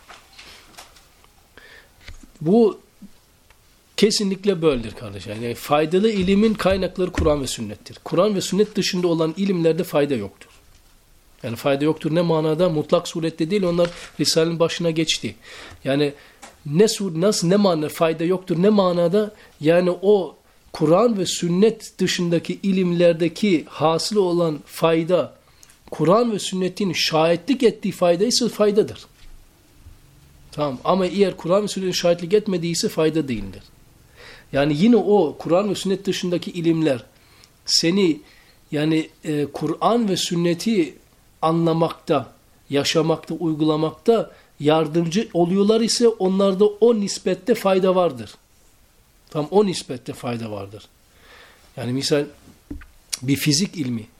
B: Bu kesinlikle böyledir kardeşler. Yani faydalı ilimin kaynakları Kur'an ve sünnettir. Kur'an ve sünnet dışında olan ilimlerde fayda yoktur. Yani fayda yoktur ne manada? Mutlak surette değil, onlar Risale'nin başına geçti. Yani ne manada fayda yoktur, ne manada? Yani o Kur'an ve sünnet dışındaki ilimlerdeki hasıl olan fayda, Kur'an ve sünnetin şahitlik ettiği fayda ise faydadır. Tamam, ama eğer Kur'an ve sünnetin şahitlik etmediyse fayda değildir. Yani yine o Kur'an ve sünnet dışındaki ilimler seni yani Kur'an ve sünneti anlamakta, yaşamakta, uygulamakta yardımcı oluyorlar ise onlarda o nispette fayda vardır. Tam o nispette fayda vardır. Yani misal bir fizik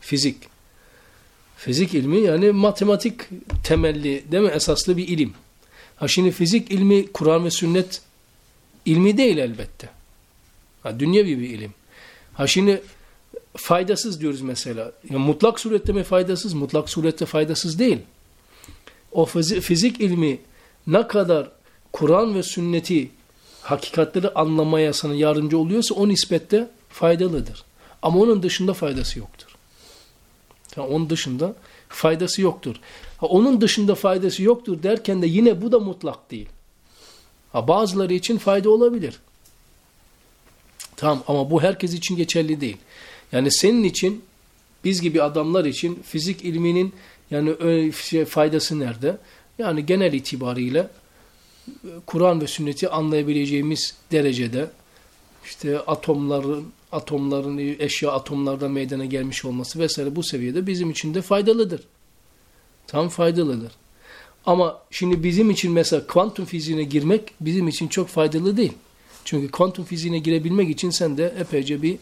B: ilmi yani matematik temelli, değil mi? Esaslı bir ilim. Şimdi fizik ilmi Kur'an ve sünnet ilmi değil elbette. Dünyevi bir ilim. Şimdi faydasız diyoruz mesela. Yani mutlak surette mi faydasız? Mutlak surette faydasız değil. O fizik ilmi ne kadar Kur'an ve sünneti, hakikatleri anlamaya sana yardımcı oluyorsa o nispette faydalıdır. Ama onun dışında faydası yoktur. Yani onun dışında faydası yoktur. Onun dışında faydası yoktur derken de yine bu da mutlak değil. Bazıları için fayda olabilir. Tamam, ama bu herkes için geçerli değil. Yani senin için, biz gibi adamlar için fizik ilminin yani faydası nerede? Yani genel itibariyle Kur'an ve sünneti anlayabileceğimiz derecede işte atomların eşya atomlardan meydana gelmiş olması vesaire bu seviyede bizim için de faydalıdır. Tam faydalıdır. Ama şimdi bizim için mesela kuantum fiziğine girmek bizim için çok faydalı değil. Çünkü kuantum fiziğine girebilmek için sen de epeyce bir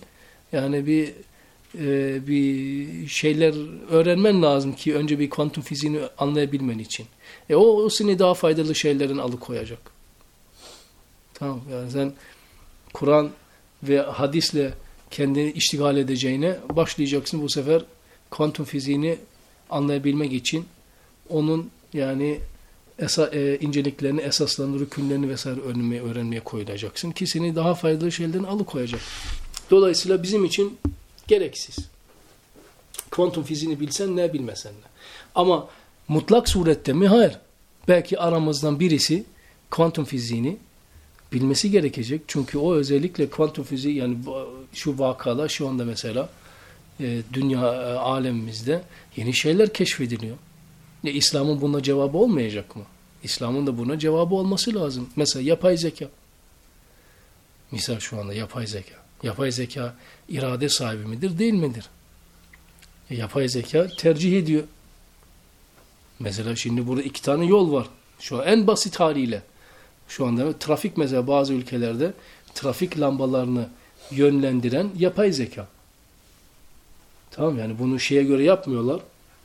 B: şeyler öğrenmen lazım ki önce bir kuantum fiziğini anlayabilmen için. O seni daha faydalı şeylerin alıkoyacak. Tamam, yani sen Kur'an ve hadisle kendini iştigal edeceğine başlayacaksın bu sefer kuantum fiziğini anlayabilmek için onun yani inceliklerini, esaslarını, rükünlerini vesaire öğrenmeye koyulacaksın ki seni daha faydalı şeylerden alıkoyacak. Dolayısıyla bizim için gereksiz. Kuantum fiziğini bilsen ne, bilmesen ne. Ama mutlak surette mi? Hayır. Belki aramızdan birisi kuantum fiziğini bilmesi gerekecek. Çünkü o özellikle kuantum fiziği, yani şu vakada şu anda mesela dünya alemimizde yeni şeyler keşfediliyor. İslam'ın buna cevabı olmayacak mı? İslam'ın da buna cevabı olması lazım. Mesela yapay zeka. Misal şu anda yapay zeka. Yapay zeka irade sahibi midir, değil midir? Yapay zeka tercih ediyor. Mesela şimdi burada 2 tane yol var. Şu an en basit haliyle. Şu anda trafik, mesela bazı ülkelerde trafik lambalarını yönlendiren yapay zeka. Tamam, yani bunu şeye göre yapmıyorlar.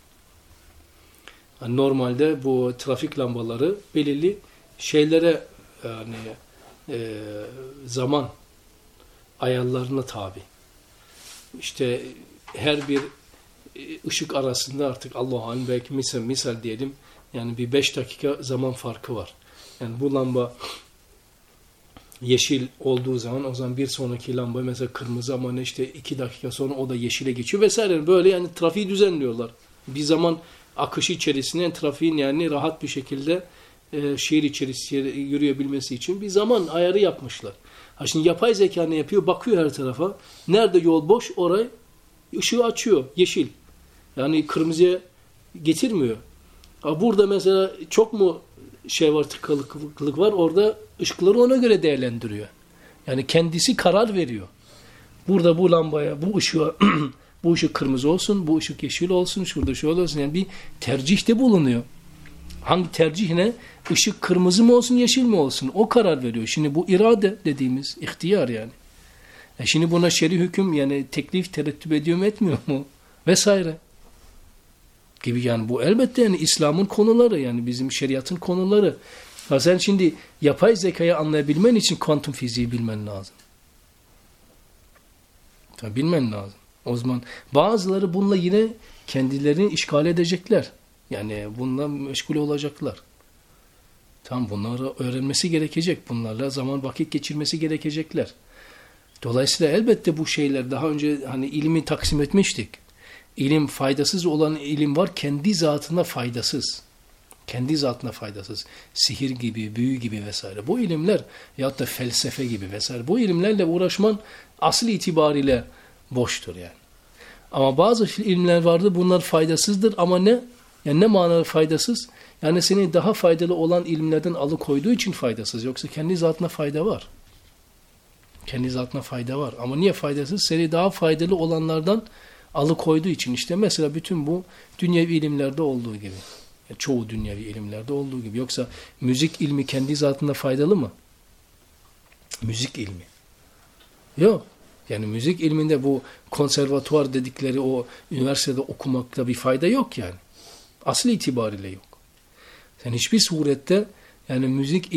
B: Yani normalde bu trafik lambaları belirli şeylere, yani zaman ayarlarına tabi. İşte her bir ışık arasında artık Allah'ın belki misal diyelim, yani bir 5 dakika zaman farkı var. Yani bu lamba yeşil olduğu zaman, o zaman bir sonraki lamba mesela kırmızı, ama işte 2 dakika sonra o da yeşile geçiyor vesaire. Böyle yani trafiği düzenliyorlar. Bir zaman akışı içerisinde yani trafiğin yani rahat bir şekilde şehir içerisinde yürüyebilmesi için bir zaman ayarı yapmışlar. Ha şimdi yapay zeka ne yapıyor? Bakıyor her tarafa. Nerede yol boş, orayı ışığı açıyor. Yeşil. Yani kırmızıya getirmiyor. Ha burada mesela çok mu şey var, tıkanıklık var, orada ışıkları ona göre değerlendiriyor. Yani kendisi karar veriyor. Burada bu lambaya, bu ışığa bu ışık kırmızı olsun, bu ışık yeşil olsun, şurada şöyle olsun. Yani bir tercihte bulunuyor. Hangi tercih ne? Işık kırmızı mı olsun, yeşil mi olsun? O karar veriyor. Şimdi bu irade dediğimiz ihtiyar yani. Şimdi buna şer'i hüküm, yani teklif terettüp ediyor mu, etmiyor mu? Vesaire. Gibi yani bu elbette yani İslam'ın konuları, yani bizim şeriatın konuları. Ha sen şimdi yapay zekayı anlayabilmen için kuantum fiziği bilmen lazım. Tabii bilmen lazım. O zaman bazıları bununla yine kendilerini işgal edecekler. Yani bununla meşgul olacaklar. Tamam, bunları öğrenmesi gerekecek. Bunlarla zaman vakit geçirmesi gerekecekler. Dolayısıyla elbette bu şeyler daha önce hani ilmi taksim etmiştik. İlim, faydasız olan ilim var, kendi zatına faydasız. Kendi zatına faydasız. Sihir gibi, büyü gibi vesaire. Bu ilimler ya da felsefe gibi vesaire. Bu ilimlerle uğraşman asıl itibariyle boştur yani. Ama bazı ilimler vardır, bunlar faydasızdır ama ne? Yani ne manada faydasız? Yani seni daha faydalı olan ilimlerden alıkoyduğu için faydasız. Yoksa kendi zatına fayda var. Kendi zatına fayda var. Ama niye faydasız? Seni daha faydalı olanlardan alıkoyduğu için. İşte mesela bütün bu dünyevi ilimlerde olduğu gibi. Çoğu dünyevi ilimlerde olduğu gibi. Yoksa müzik ilmi kendi zatında faydalı mı? Müzik ilmi. Yok. Yani müzik ilminde bu konservatuvar dedikleri o üniversitede okumakta bir fayda yok yani. Asıl itibariyle yok. Yani hiçbir surette yani müzik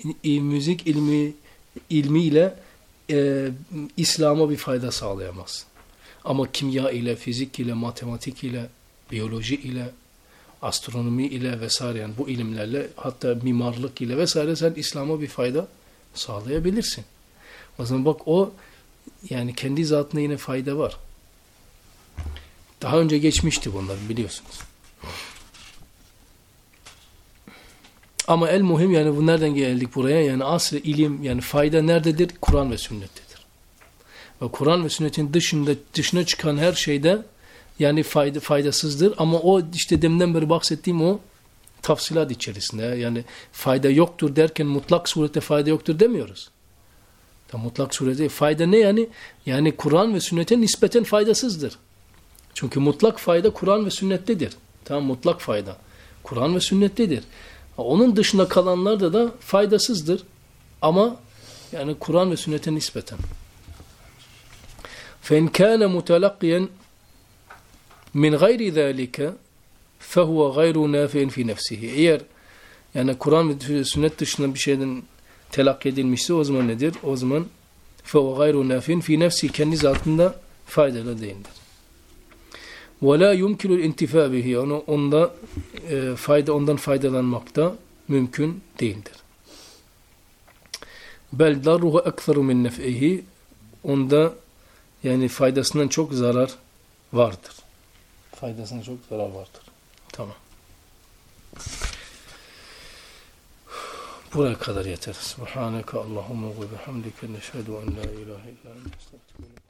B: ilmiyle İslam'a bir fayda sağlayamaz. Ama kimya ile, fizik ile, matematik ile, biyoloji ile, astronomi ile vesaire, yani bu ilimlerle, hatta mimarlık ile vesaire sen İslam'a bir fayda sağlayabilirsin. O zaman bak, o yani kendi zatına yine fayda var. Daha önce geçmişti bunlar, biliyorsunuz. Ama el muhim, yani bu nereden geldik buraya? Yani asıl ilim, yani fayda nerededir? Kur'an ve sünnettedir. Ve Kur'an ve sünnetin dışına çıkan her şeyde yani faydasızdır. Ama o işte deminden beri bahsettiğim o tafsilat içerisinde. Yani fayda yoktur derken mutlak surette fayda yoktur demiyoruz. Mutlak surette fayda ne yani? Yani Kur'an ve sünnete nispeten faydasızdır. Çünkü mutlak fayda Kur'an ve sünnettedir. Tamam, mutlak fayda Kur'an ve sünnettedir. Onun dışında kalanlar da faydasızdır. Ama yani Kur'an ve sünnete nispeten. فَاِنْ كَانَ مُتَلَقِّيًا مِنْ غَيْرِ ذَٰلِكَ فَهُوَ غَيْرُ نَافِعٍ فِي نَفْسِهِ. Eğer yani Kur'an ve sünnet dışında bir şeyden telakki edilmişse o zaman nedir? O zaman فَهُوَ غَيْرُ نَافِعٍ فِي نَفْسِهِ, kendi zatında faydalı değildir. وَلَا يُمْكِنُ الْاِنْتِفَى بِهِ ondan faydalanmak da mümkün değildir. بَلْ دَرُّهُ اَكْثَرُ مِنْ نَفْئِهِ onda yani faydasından çok zarar vardır. Faydasından çok zarar vardır. Tamam. Buraya kadar yeter. Subhaneke Allahumma ve bihamdike neşhedü en la ilahe illa ente estağfiruke